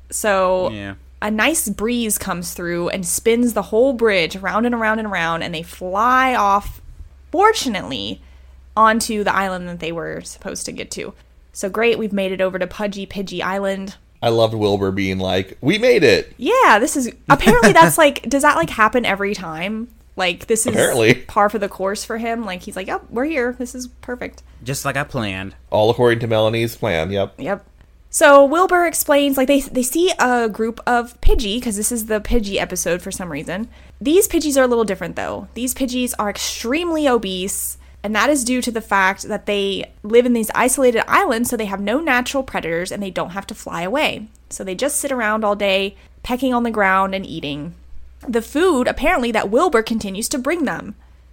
So a nice breeze comes through and spins the whole bridge around and around and around, and they fly off, fortunately, onto the island that they were supposed to get to. So great, we've made it over to Pudgy Pidgey Island. I loved Wilbur being like, we made it! Yeah, this is... Apparently that's like... Does that, like, happen every time? Like, this is apparently par for the course for him. Like, he's like, yep, we're here. This is perfect. Just like I planned. All according to Melanie's plan, yep. Yep. So Wilbur explains, like, they see a group of Pidgey, because this is the Pidgey episode for some reason. These Pidgeys are a little different, though. These Pidgeys are extremely obese, and that is due to the fact that they live in these isolated islands, so they have no natural predators, and they don't have to fly away. So they just sit around all day, pecking on the ground and eating the food, apparently, that Wilbur continues to bring them.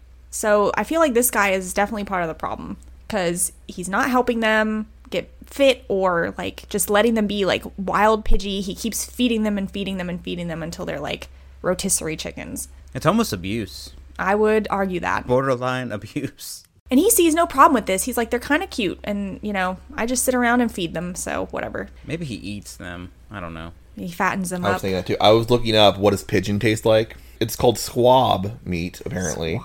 So I feel like this guy is definitely part of the problem, because he's not helping them get fit or, like, just letting them be, like, wild Pidgey. He keeps feeding them and feeding them and feeding them until they're, like, rotisserie chickens. It's almost abuse. I would argue that. Borderline abuse. And he sees no problem with this. He's like, they're kind of cute, and, you know, I just sit around and feed them, so whatever. Maybe he eats them. I don't know. He fattens them up. I was thinking that too. I was looking up what does pigeon taste like. It's called squab meat, apparently.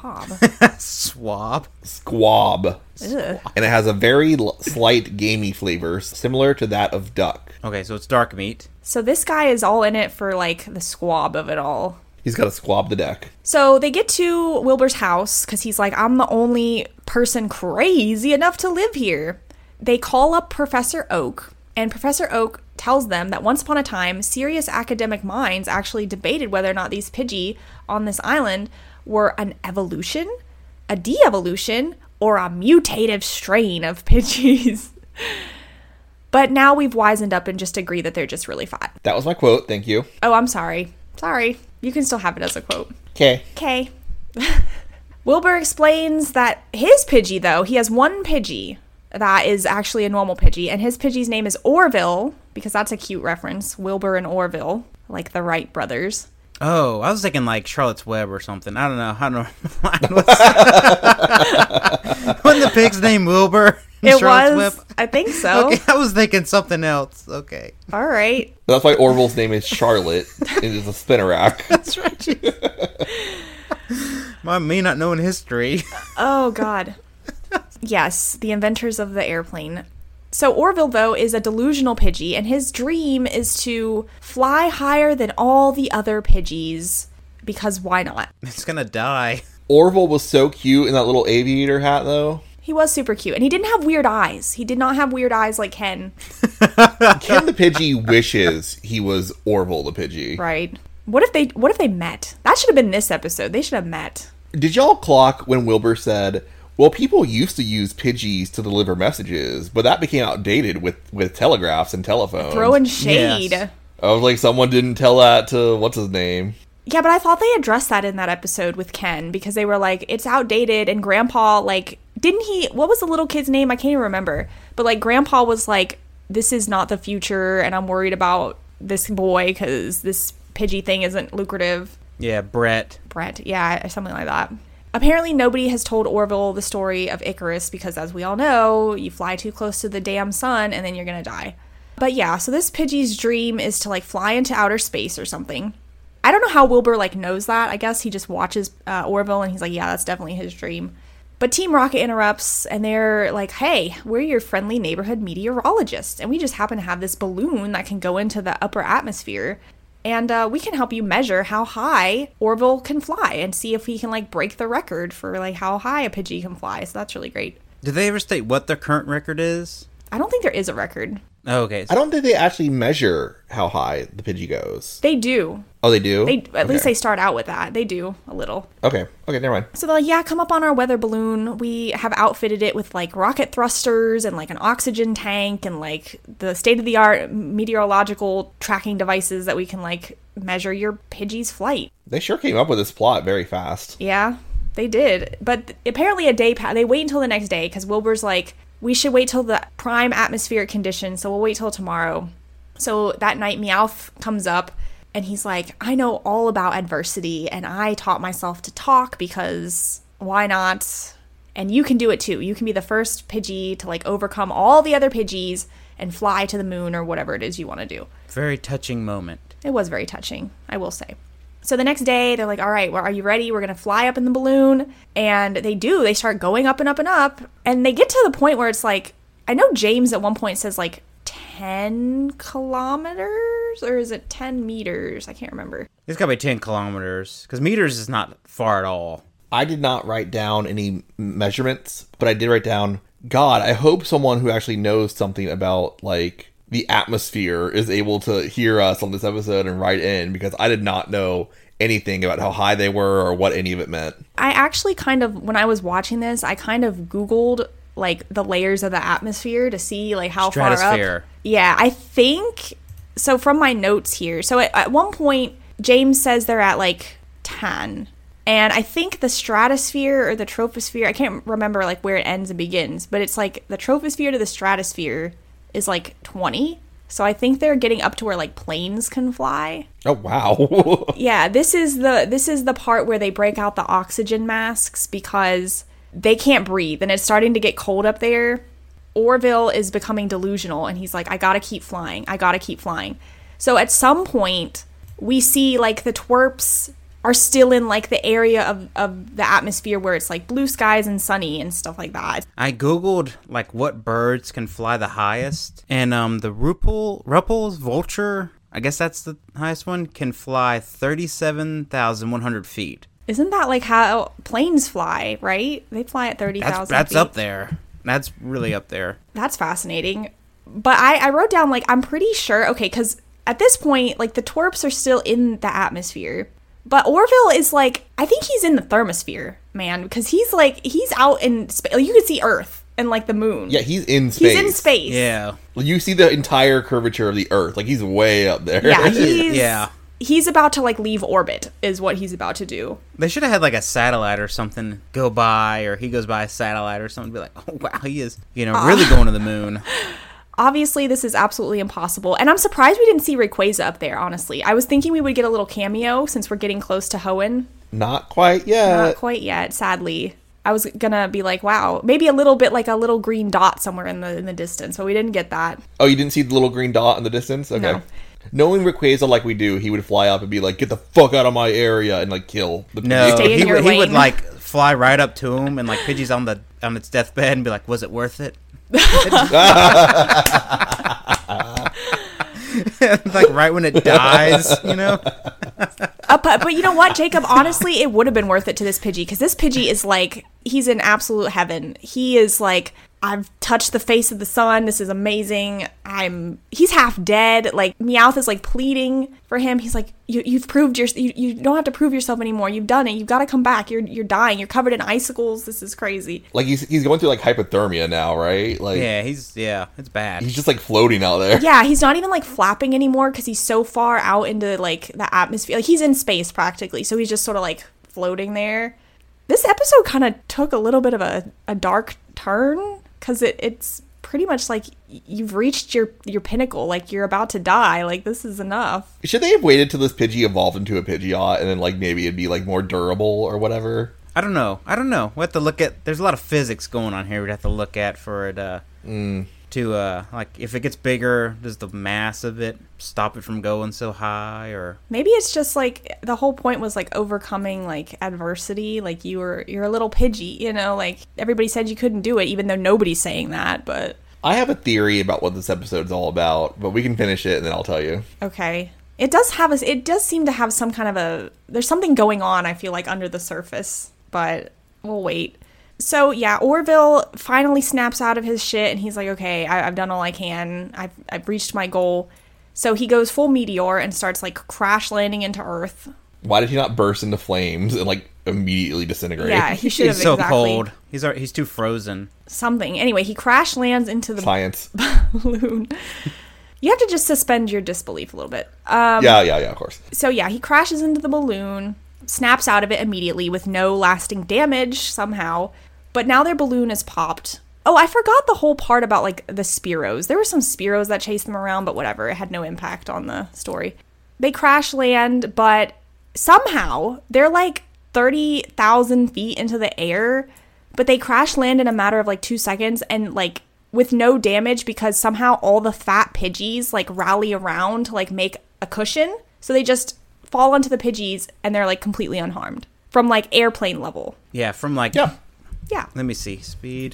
Swab? Squab. Ugh. And it has a very slight gamey flavor, similar to that of duck. Okay, so it's dark meat. So this guy is all in it for, like, the squab of it all. He's got to squab the deck. So they get to Wilbur's house because he's like, I'm the only person crazy enough to live here. They call up Professor Oak, and Professor Oak tells them that once upon a time, serious academic minds actually debated whether or not these Pidgey on this island were an evolution, a de-evolution, or a mutative strain of Pidgeys. But now we've wisened up and just agree that they're just really fat. That was my quote. Thank you. Oh, I'm sorry. Sorry. You can still have it as a quote. Okay. Okay. Wilbur explains that his Pidgey, though, he has one Pidgey that is actually a normal Pidgey, and his Pidgey's name is Orville, because that's a cute reference. Wilbur and Orville, like the Wright brothers. Oh, I was thinking like Charlotte's Web or something. I don't know. Wasn't the pig's name Wilbur? It Charlotte's was. Web? I think so. Okay, I was thinking something else. Okay. All right. That's why Orville's name is Charlotte. It is a spinnerack. That's right. Me not knowing history. Oh, God. Yes, the inventors of the airplane. So Orville, though, is a delusional Pidgey, and his dream is to fly higher than all the other Pidgeys, because why not? It's gonna die. Orville was so cute in that little aviator hat, though. He was super cute, and he didn't have weird eyes. He did not have weird eyes like Ken. Ken the Pidgey wishes he was Orville the Pidgey. Right. What if they met? That should have been this episode. They should have met. Did y'all clock when Wilbur said, well, people used to use Pidgeys to deliver messages, but that became outdated with telegraphs and telephones. Throwing shade. Yes. I was like, someone didn't tell that to, what's his name? Yeah, but I thought they addressed that in that episode with Ken, because they were like, it's outdated, and Grandpa, like, didn't he, what was the little kid's name? I can't even remember. But, like, Grandpa was like, this is not the future, and I'm worried about this boy, because this Pidgey thing isn't lucrative. Yeah, Brett. Yeah, something like that. Apparently, nobody has told Orville the story of Icarus, because as we all know, you fly too close to the damn sun, and then you're gonna die. But yeah, so this Pidgey's dream is to, like, fly into outer space or something. I don't know how Wilbur, like, knows that. I guess he just watches Orville, and he's like, yeah, that's definitely his dream. But Team Rocket interrupts, and they're like, hey, we're your friendly neighborhood meteorologists, and we just happen to have this balloon that can go into the upper atmosphere, and we can help you measure how high Orville can fly and see if he can, like, break the record for, like, how high a Pidgey can fly. So that's really great. Did they ever state what their current record is? I don't think there is a record. Oh, okay. I don't think they actually measure how high the Pidgey goes. They do. Oh, they do? At least they start out with that. They do, a little. Okay, never mind. So they're like, yeah, come up on our weather balloon. We have outfitted it with, like, rocket thrusters and, like, an oxygen tank and, like, the state-of-the-art meteorological tracking devices that we can, like, measure your Pidgey's flight. They sure came up with this plot very fast. Yeah, they did. But apparently a day they wait until the next day, because Wilbur's like, we should wait till the prime atmospheric conditions, so we'll wait till tomorrow. So that night, Meowth comes up, and he's like, I know all about adversity, and I taught myself to talk, because why not? And you can do it too. You can be the first Pidgey to, like, overcome all the other Pidgeys and fly to the moon or whatever it is you want to do. Very touching moment. It was very touching, I will say. So the next day, they're like, all right, well, are you ready? We're going to fly up in the balloon. And they do. They start going up and up and up. And they get to the point where it's like, I know James at one point says, like, 10 kilometers? Or is it 10 meters? I can't remember. It's got to be 10 kilometers. Because meters is not far at all. I did not write down any measurements, but I did write down, God, I hope someone who actually knows something about, like, the atmosphere is able to hear us on this episode and write in, because I did not know anything about how high they were or what any of it meant. I actually kind of, when I was watching this, I kind of Googled, like, the layers of the atmosphere to see, like, how far up. Yeah, I think, so from my notes here, so at one point, James says they're at, like, 10. And I think the stratosphere or the troposphere, I can't remember, like, where it ends and begins, but it's, like, the troposphere to the stratosphere is, like, 20. So I think they're getting up to where, like, planes can fly. Oh, wow. Yeah, this is the part where they break out the oxygen masks because they can't breathe, and it's starting to get cold up there. Orville is becoming delusional, and he's like, I gotta keep flying. So at some point, we see, like, the twerps are still in, like, the area of the atmosphere where it's, like, blue skies and sunny and stuff like that. I googled, like, what birds can fly the highest, and the Ruppel's vulture I guess that's the highest one, can fly 37,100 feet. Isn't that like how planes fly, right? They fly at 30,000 feet. That's up there. That's really up there. That's fascinating. But I wrote down, like, I'm pretty sure, okay, because at this point, like, the twerps are still in the atmosphere. But Orville is, like, I think he's in the thermosphere, man, because he's out in space. Like, you can see Earth and, like, the moon. Yeah, he's in space. He's in space. Yeah. You see the entire curvature of the Earth. Like, he's way up there. Yeah, he's about to, like, leave orbit, is what he's about to do. They should have had, like, a satellite or something go by, or he goes by a satellite or something, be like, oh, wow, he is, really going to the moon. Obviously, this is absolutely impossible. And I'm surprised we didn't see Rayquaza up there, honestly. I was thinking we would get a little cameo since we're getting close to Hoenn. Not quite yet. Not quite yet, sadly. I was gonna be like, wow, maybe a little bit like a little green dot somewhere in the distance, but we didn't get that. Oh, you didn't see the little green dot in the distance? Okay. No. Knowing Rayquaza like we do, he would fly up and be like, get the fuck out of my area, and, like, kill the No, Stay in he your would, lane. like, fly right up to him, and, like, Pidgey's on its deathbed and be like, was it worth it? Like, right when it dies, But you know what, Jacob? Honestly, it would have been worth it to this Pidgey, because this Pidgey is like, he's in absolute heaven. He is like, I've touched the face of the sun. This is amazing. He's half dead. Like, Meowth is like pleading for him. He's like, you've proved you don't have to prove yourself anymore. You've done it. You've got to come back. You're dying. You're covered in icicles. This is crazy. Like, he's going through, like, hypothermia now, right? Like, it's bad. he's just, like, floating out there. Yeah, he's not even like flapping anymore because he's so far out into like the atmosphere. Like, he's in space practically. So he's just sort of like floating there. This episode kind of took a little bit of a dark turn. Because it's pretty much like you've reached your pinnacle. Like, you're about to die. Like, this is enough. Should they have waited till this Pidgey evolved into a Pidgeot, and then, like, maybe it'd be, like, more durable or whatever? I don't know. We have to look at... There's a lot of physics going on here we'd have to look at for it to, like, if it gets bigger, does the mass of it stop it from going so high, or... Maybe it's just, like, the whole point was, like, overcoming, like, adversity. Like, you're a little Pidgey, like, everybody said you couldn't do it, even though nobody's saying that, but... I have a theory about what this episode's all about, but we can finish it and then I'll tell you. Okay. It does seem to have some kind of there's something going on, I feel like, under the surface, but we'll wait. So, yeah, Orville finally snaps out of his shit, and he's like, okay, I've done all I can. I've reached my goal. So he goes full meteor and starts, like, crash landing into Earth. Why did he not burst into flames and, like, immediately disintegrate? Yeah, he should have. He's so exactly. cold. He's too frozen. Something. Anyway, he crash lands into the Science. balloon. You have to just suspend your disbelief a little bit. Yeah, of course. So, yeah, he crashes into the balloon, snaps out of it immediately with no lasting damage somehow. But now their balloon is popped. Oh, I forgot the whole part about, like, the Spearows. There were some Spearows that chased them around, but whatever. It had no impact on the story. They crash land, but somehow they're, like, 30,000 feet into the air. But they crash land in a matter of, like, 2 seconds and, like, with no damage because somehow all the fat Pidgeys, like, rally around to, like, make a cushion. So they just fall onto the Pidgeys and they're, like, completely unharmed. From, like, airplane level. Yeah, from, like... Yeah. Yeah. Let me see. Speed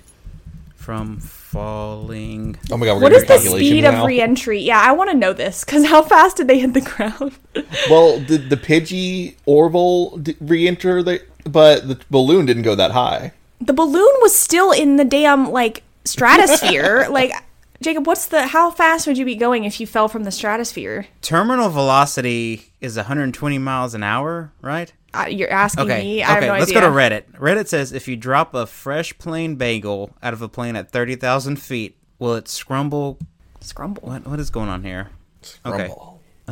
from falling. Oh my god, we're What gonna is do the calculations speed now. of re-entry? Yeah, I want to know this, because how fast did they hit the ground? Well, did the Pidgey Orville re-enter, but the balloon didn't go that high. The balloon was still in the damn, like, stratosphere. Like, Jacob, how fast would you be going if you fell from the stratosphere? Terminal velocity is 120 miles an hour, right? You're asking me? I have no let's idea. go to Reddit. Reddit says, if you drop a fresh plain bagel out of a plane at 30,000 feet, will it scrumble? Scrumble. What is going on here? Scrumble. Okay.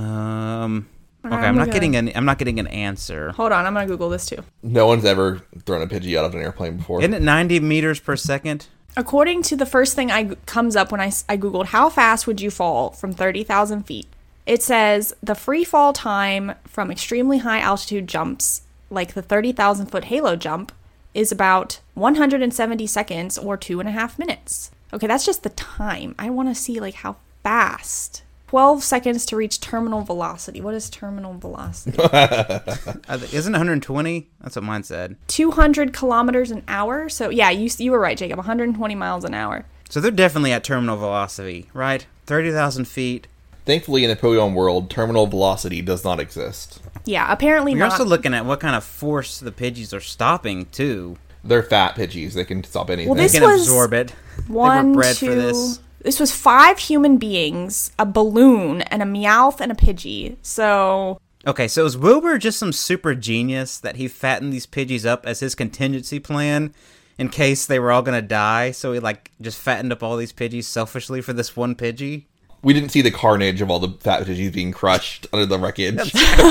I'm not getting an answer. Hold on, I'm going to Google this too. No one's ever thrown a Pidgey out of an airplane before. Isn't it 90 meters per second? According to the first thing comes up when I Googled, how fast would you fall from 30,000 feet? It says the free fall time from extremely high altitude jumps, like the 30,000 foot halo jump, is about 170 seconds or 2.5 minutes. Okay, that's just the time. I want to see, like, how fast. 12 seconds to reach terminal velocity. What is terminal velocity? Isn't it 120? That's what mine said. 200 kilometers an hour. So, yeah, you were right, Jacob. 120 miles an hour. So they're definitely at terminal velocity, right? 30,000 feet. Thankfully, in the Pokemon world, terminal velocity does not exist. Yeah, apparently You're not. also looking at what kind of force the Pidgeys are stopping, too. They're fat Pidgeys. They can stop anything. Well, They this can was absorb it. One, they were bred two, for this. This was 5 human beings, a balloon, and a Meowth and a Pidgey. So Okay, so is Wilbur just some super genius that he fattened these Pidgeys up as his contingency plan in case they were all going to die? So he, like, just fattened up all these Pidgeys selfishly for this one Pidgey? We didn't see the carnage of all the fat Pidgeys being crushed under the wreckage.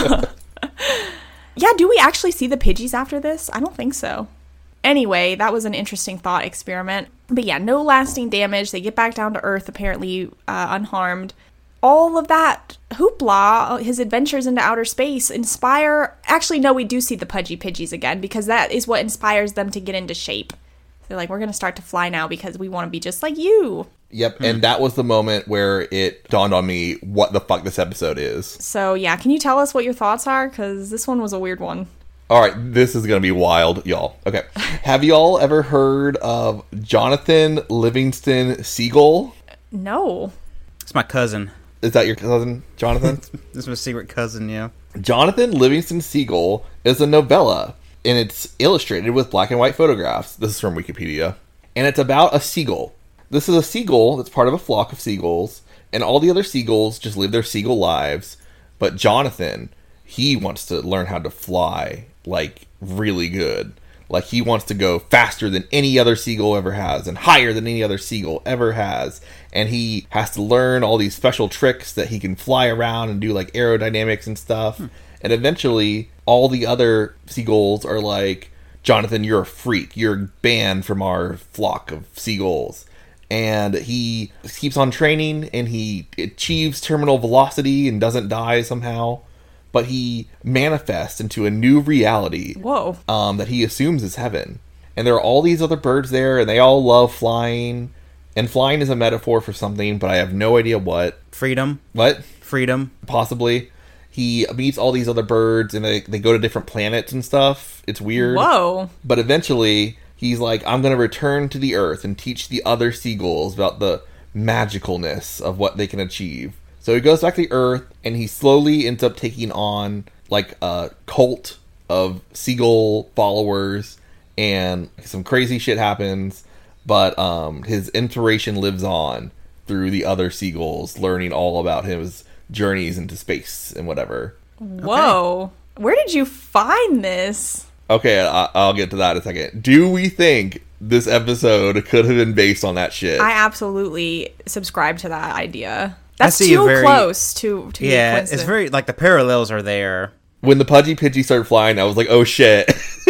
yeah, do we actually see the Pidgeys after this? I don't think so. Anyway, that was an interesting thought experiment. But yeah, no lasting damage. They get back down to Earth, apparently unharmed. All of that hoopla, his adventures into outer space, inspire... Actually, no, we do see the Pudgy Pidgeys again, because that is what inspires them to get into shape. They're like, we're going to start to fly now because we want to be just like you. Yep, and that was the moment where it dawned on me what the fuck this episode is. So yeah, can you tell us what your thoughts are? Because this one was a weird one. All right, this is going to be wild, y'all. Okay. Have y'all ever heard of Jonathan Livingston Seagull? No. It's my cousin. Is that your cousin, Jonathan? This is my secret cousin, yeah. Jonathan Livingston Seagull is a novella, and it's illustrated with black and white photographs. This is from Wikipedia. And it's about a seagull. This is a seagull that's part of a flock of seagulls, and all the other seagulls just live their seagull lives. But Jonathan, he wants to learn how to fly, like, really good. Like, he wants to go faster than any other seagull ever has, and higher than any other seagull ever has. And he has to learn all these special tricks that he can fly around and do, like, aerodynamics and stuff. And eventually, all the other seagulls are like, Jonathan, you're a freak. You're banned from our flock of seagulls. And he keeps on training, and he achieves terminal velocity and doesn't die somehow. But he manifests into a new reality. Whoa. That he assumes is heaven. And there are all these other birds there, and they all love flying. And flying is a metaphor for something, but I have no idea what. Freedom. What? Freedom. Possibly. He meets all these other birds, and they go to different planets and stuff. It's weird. Whoa. But eventually, he's like, I'm going to return to the Earth and teach the other seagulls about the magicalness of what they can achieve. So he goes back to the Earth, and he slowly ends up taking on, like, a cult of seagull followers, and some crazy shit happens, but his inspiration lives on through the other seagulls, learning all about his journeys into space and whatever. Whoa. Okay. Where did you find this? Okay, I'll get to that in a second. Do we think this episode could have been based on that shit? I absolutely subscribe to that idea. That's see too a very- close to Yeah, it's very, like, the parallels are there. When the Pudgy Pidgey started flying, I was like, oh shit.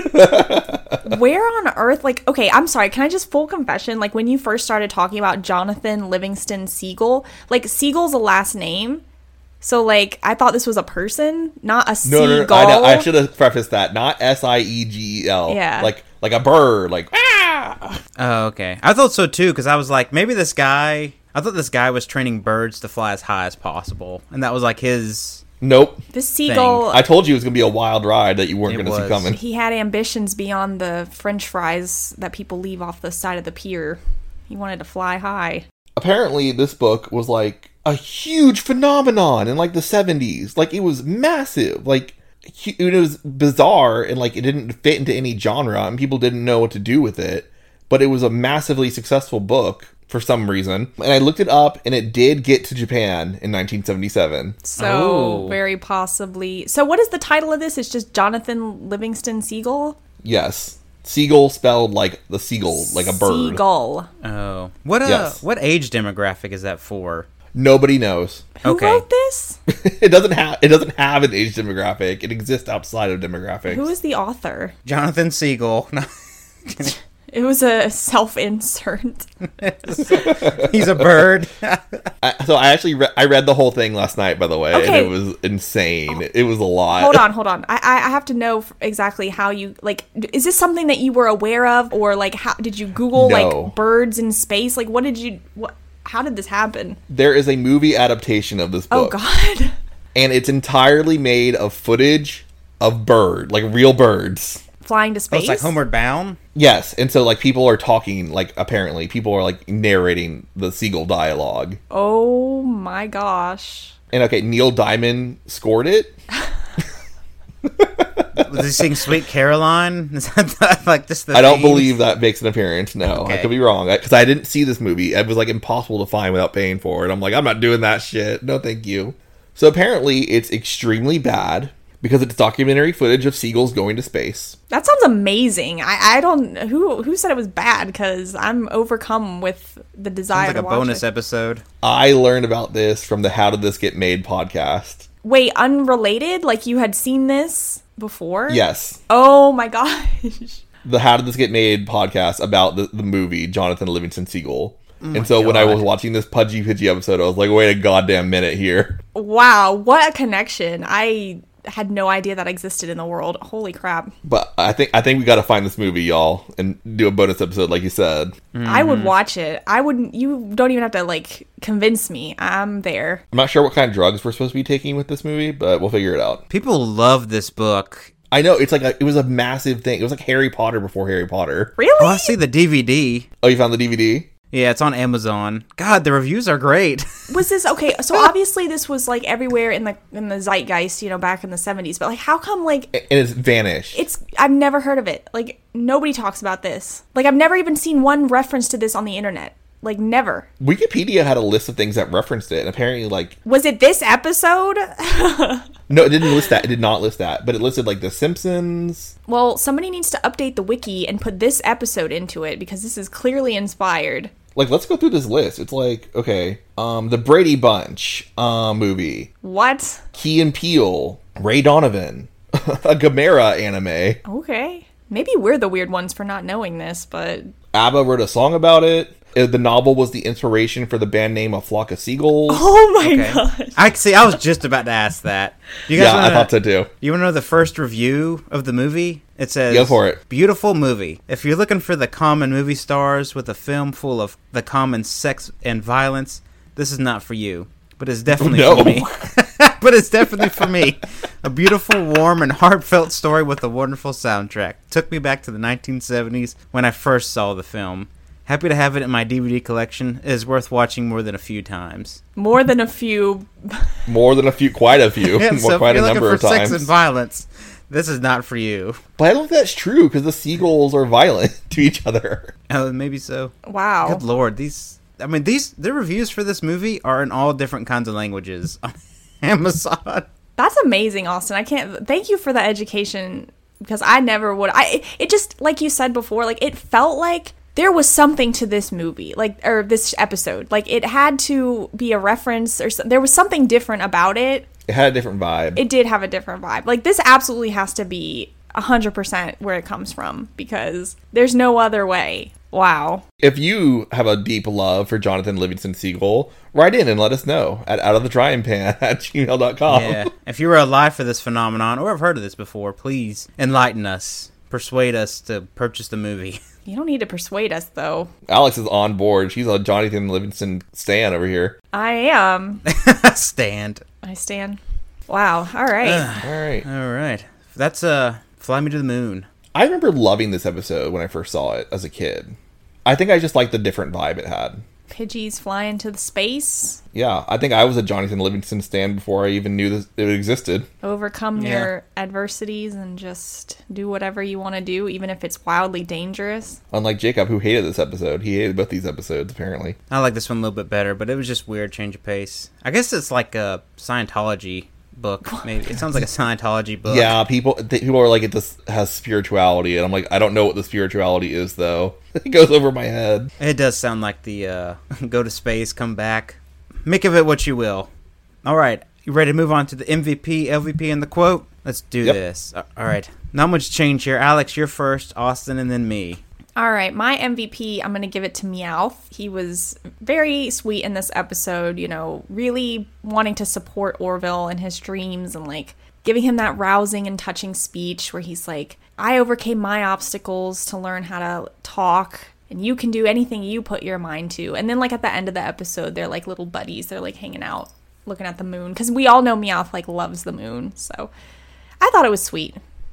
Where on earth, like, okay, I'm sorry, can I just full confession, like, when you first started talking about Jonathan Livingston Seagull, like, Seagull's a last name, so, like, I thought this was a person, not a seagull. No, I know, I should have prefaced that. Not Siegel. Yeah. Like a bird, like, ah! Oh, okay. I thought so, too, because I was like, maybe this guy... I thought this guy was training birds to fly as high as possible, and that was, like, his... Nope. This seagull, I told you it was going to be a wild ride that you weren't going to see was. coming. he had ambitions beyond the french fries that people leave off the side of the pier. He wanted to fly high. Apparently, this book was, like, a huge phenomenon in, like, the 70s. Like, it was massive. Like, it was bizarre, and, like, it didn't fit into any genre, and people didn't know what to do with it. But it was a massively successful book for some reason. And I looked it up, and it did get to Japan in 1977. So, Oh. very possibly. So, what is the title of this? It's just Jonathan Livingston Seagull? Yes. Seagull spelled like the seagull, like a bird. Seagull. Oh. What Yes. what age demographic is that for? Nobody knows. Who Okay. wrote this? It doesn't have an age demographic. It exists outside of demographics. Who is the author? Jonathan Seagull. It was a self-insert. He's a bird. So I actually I read the whole thing last night, by the way, Okay. and it was insane. It was a lot. Hold on. I have to know exactly how you, like, is this something that you were aware of, or, like, how did you Google, No. like, birds in space? Like, how did this happen? There is a movie adaptation of this Oh, book, God. and it's entirely made of footage of real birds. flying to Oh, space. it's like Homeward Bound? Yes, and so like people are talking, like apparently people are like narrating the seagull dialogue. Oh my gosh. And okay, Neil Diamond scored it. Was he sing Sweet Caroline? Is that like just the I don't theme? believe that makes an appearance. No, Okay. I could be wrong because I didn't see this movie. It was like impossible to find without paying for it. I'm like, I'm not doing that shit. No, thank you. So apparently, it's extremely bad because it's documentary footage of seagulls going to space. That sounds amazing. I don't who said it was bad, because I'm overcome with the desire Sounds like to a watch bonus it. episode. I learned about this from the How Did This Get Made podcast. Wait, unrelated? Like you had seen this before? Yes, Oh my gosh. the How Did This Get Made podcast about the movie Jonathan Livingston Seagull. And so when I was watching this Pudgy Pidgey episode, I was like, wait a goddamn minute here. Wow, what a connection. I had no idea that existed in the world. Holy crap. But I think we got to find this movie, y'all, and do a bonus episode like you said. I would watch it. I wouldn't. You don't even have to like convince me. I'm there. I'm not sure what kind of drugs we're supposed to be taking with this movie, but we'll figure it out. People love this book. I know, it's like it was a massive thing. It was like Harry Potter before Harry Potter. Really? Oh, I see the DVD. Oh, you found the DVD? Yeah, it's on Amazon. God, the reviews are great. Was this okay? So obviously this was like everywhere in the zeitgeist, you know, back in the 70s. But like, how come like And it's vanished. I've never heard of it. Like nobody talks about this. Like I've never even seen one reference to this on the internet. Like never. Wikipedia had a list of things that referenced it, and apparently, like, Was it this episode? no, it didn't list that. It did not list that, but it listed like The Simpsons. Well, somebody needs to update the wiki and put this episode into it, because this is clearly inspired. Like, let's go through this list. It's like, okay, the Brady Bunch movie, What? Key and Peele, Ray Donovan, a Gamera anime. Okay. Maybe we're the weird ones for not knowing this, but ABBA wrote a song about it. The novel was the inspiration for the band name A Flock of Seagulls. oh my Okay. gosh. I was just about to ask that. You guys Yeah, I wanna- thought so too. You want to know the first review of the movie? It says, Go for it. Beautiful movie. If you're looking for the common movie stars with a film full of the common sex and violence, this is not for you. But it's definitely No. for me. But it's definitely for me. A beautiful, warm, and heartfelt story with a wonderful soundtrack. Took me back to the 1970s when I first saw the film. Happy to have it in my DVD collection. It is worth watching more than a few times. More than a few. More than a few, quite a few, Yeah, so if quite a you're looking number for of sex times. and violence, this is not for you. But I don't think that's true because the seagulls are violent to each other. Oh, maybe so. Wow. Good lord, the reviews for this movie are in all different kinds of languages on Amazon. That's amazing, Austin. I can't. Thank you for the education, because I never would. It just, like you said before, like it felt like there was something to this movie, or this episode. Like it had to be a reference, or there was something different about it. It had a different vibe. It did have a different vibe. Like this absolutely has to be 100% where it comes from, because there's no other way. Wow. If you have a deep love for Jonathan Livingston Seagull, write in and let us know at outofthedryingpan@gmail.com. Yeah. If you were alive for this phenomenon or have heard of this before, please enlighten us. Persuade us to purchase the movie. You don't need to persuade us, though. Alex is on board. She's a Jonathan Livingston stan over here. I am. Stand. I stand. Wow. All right. All right. All right. That's Fly Me to the Moon. I remember loving this episode when I first saw it as a kid. I think I just liked the different vibe it had. Pidgeys fly into the space. Yeah, I think I was a Jonathan Livingston stan before I even knew this, it existed. Overcome Yeah. your adversities and just do whatever you want to do, even if it's wildly dangerous. Unlike Jacob, who hated this episode. He hated both these episodes, apparently. I like this one a little bit better, but it was just weird change of pace. I guess it's like a Scientology book. Maybe it sounds like a Scientology book. Yeah, people are like, it just has spirituality, and I'm like, I don't know what the spirituality is, though. It goes over my head. It does sound like the go to space, come back. Make of it what you will. All right, you ready to move on to the MVP, LVP, and the quote? Let's do Yep. this. All right, not much change here. Alex, you're first, Austin, and then me. All right, my MVP, I'm going to give it to Meowth. He was very sweet in this episode, you know, really wanting to support Orville and his dreams, and like giving him that rousing and touching speech where he's like, I overcame my obstacles to learn how to talk, and you can do anything you put your mind to. And then like at the end of the episode, they're like little buddies. They're like hanging out, looking at the moon, because we all know Meowth like loves the moon. So I thought it was sweet.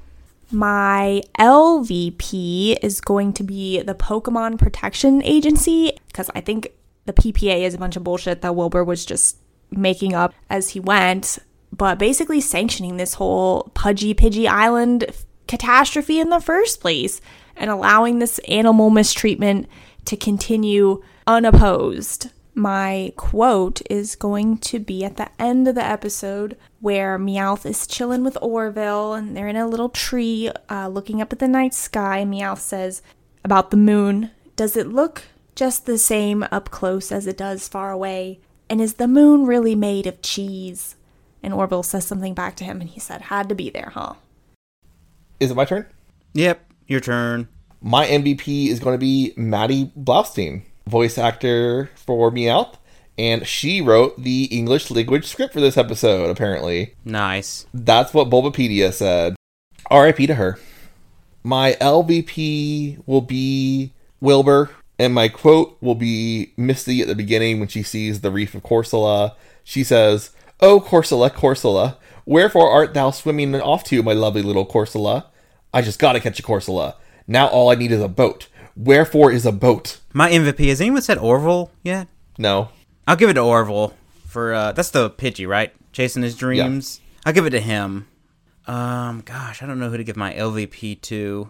My LVP is going to be the Pokemon Protection Agency, because I think the PPA is a bunch of bullshit that Wilbur was just making up as he went, but basically sanctioning this whole Pudgy Pidgey Island catastrophe in the first place and allowing this animal mistreatment to continue unopposed. My quote is going to be at the end of the episode where Meowth is chilling with Orville and they're in a little tree looking up at the night sky. Meowth says about the moon, "Does it look just the same up close as it does far away? And is the moon really made of cheese?" And Orville says something back to him and he said, "Had to be there, huh?" Is it my turn? Yep, your turn. My MVP is going to be Maddie Blaustein, voice actor for Meowth, and she wrote the English language script for this episode, apparently. Nice. That's what Bulbapedia said. R.I.P. to her. My LVP will be Wilbur, and my quote will be Misty at the beginning when she sees the reef of Corsola. She says, "Oh, Corsola, Corsola, wherefore art thou swimming off to, my lovely little Corsola? I just gotta catch a Corsola. Now all I need is a boat. Wherefore is a boat?" My MVP, has anyone said Orville yet? No. I'll give it to Orville for, that's the Pidgey, right? Chasing his dreams. Yeah. I'll give it to him. Gosh, I don't know who to give my LVP to.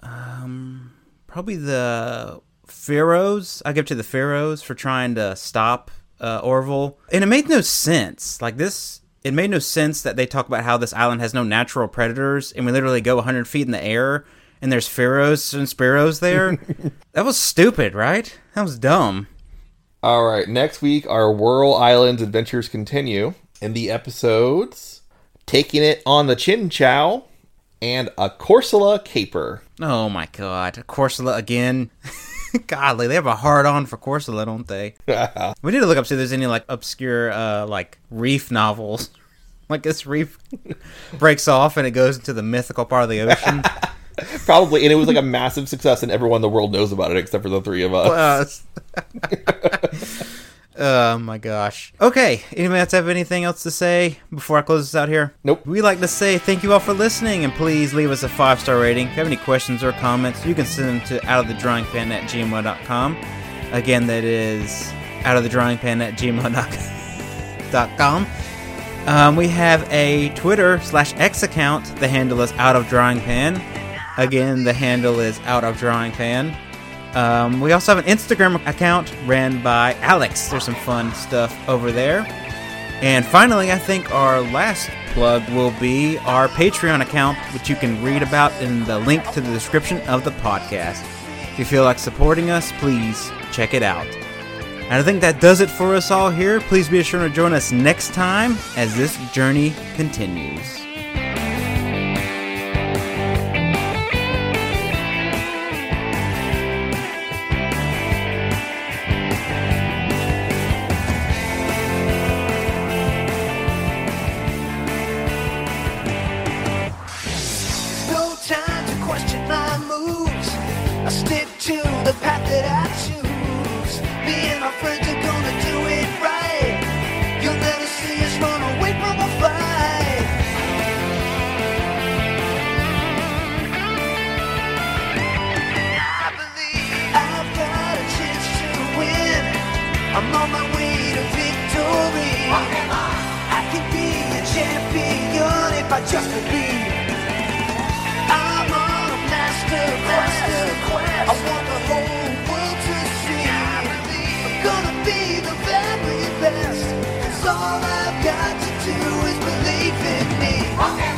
Probably the Pharaohs. I'll give it to the Pharaohs for trying to stop Orville. And it made no sense. Like this, it made no sense that they talk about how this island has no natural predators, and we literally go 100 feet in the air, and there's Pharaohs and Sparrows there. That was stupid, right? That was dumb. All right, next week, our Whirl Islands adventures continue. In the episodes, Taking It on the Chin Chow and a Corsola Caper. Oh my god, Corsola again. Godly, they have a hard-on for Corsola, don't they? We need to look up, see if there's any, like, obscure, like, reef novels. Like, this reef breaks off and it goes into the mythical part of the ocean. Probably, and it was like a massive success, and everyone in the world knows about it except for the three of us. Oh my gosh. Okay, anybody else have anything else to say before I close this out here? Nope. We like to say thank you all for listening, and please leave us a 5-star rating. If you have any questions or comments, you can send them to outofthedrawingpan@gmail.com. Again, that is outofthedrawingpan@gmail.com. We have a Twitter/X account. The handle is outofdrawingpan. Again, the handle is outofdrawingpan. We also have an Instagram account ran by Alex. There's some fun stuff over there. And finally, I think our last plug will be our Patreon account, which you can read about in the link to the description of the podcast. If you feel like supporting us, please check it out. And I think that does it for us all here. Please be sure to join us next time as this journey continues. I stick to the path that I choose. Me and my friends are gonna do it right. You'll never see us run away from a fight. I believe I've got a chance to win. I'm on my way to victory. I can be a champion if I just believe. I'm on a master quest. I want the whole world to see. I'm gonna be the very best. 'Cause all I've got to do is believe in me.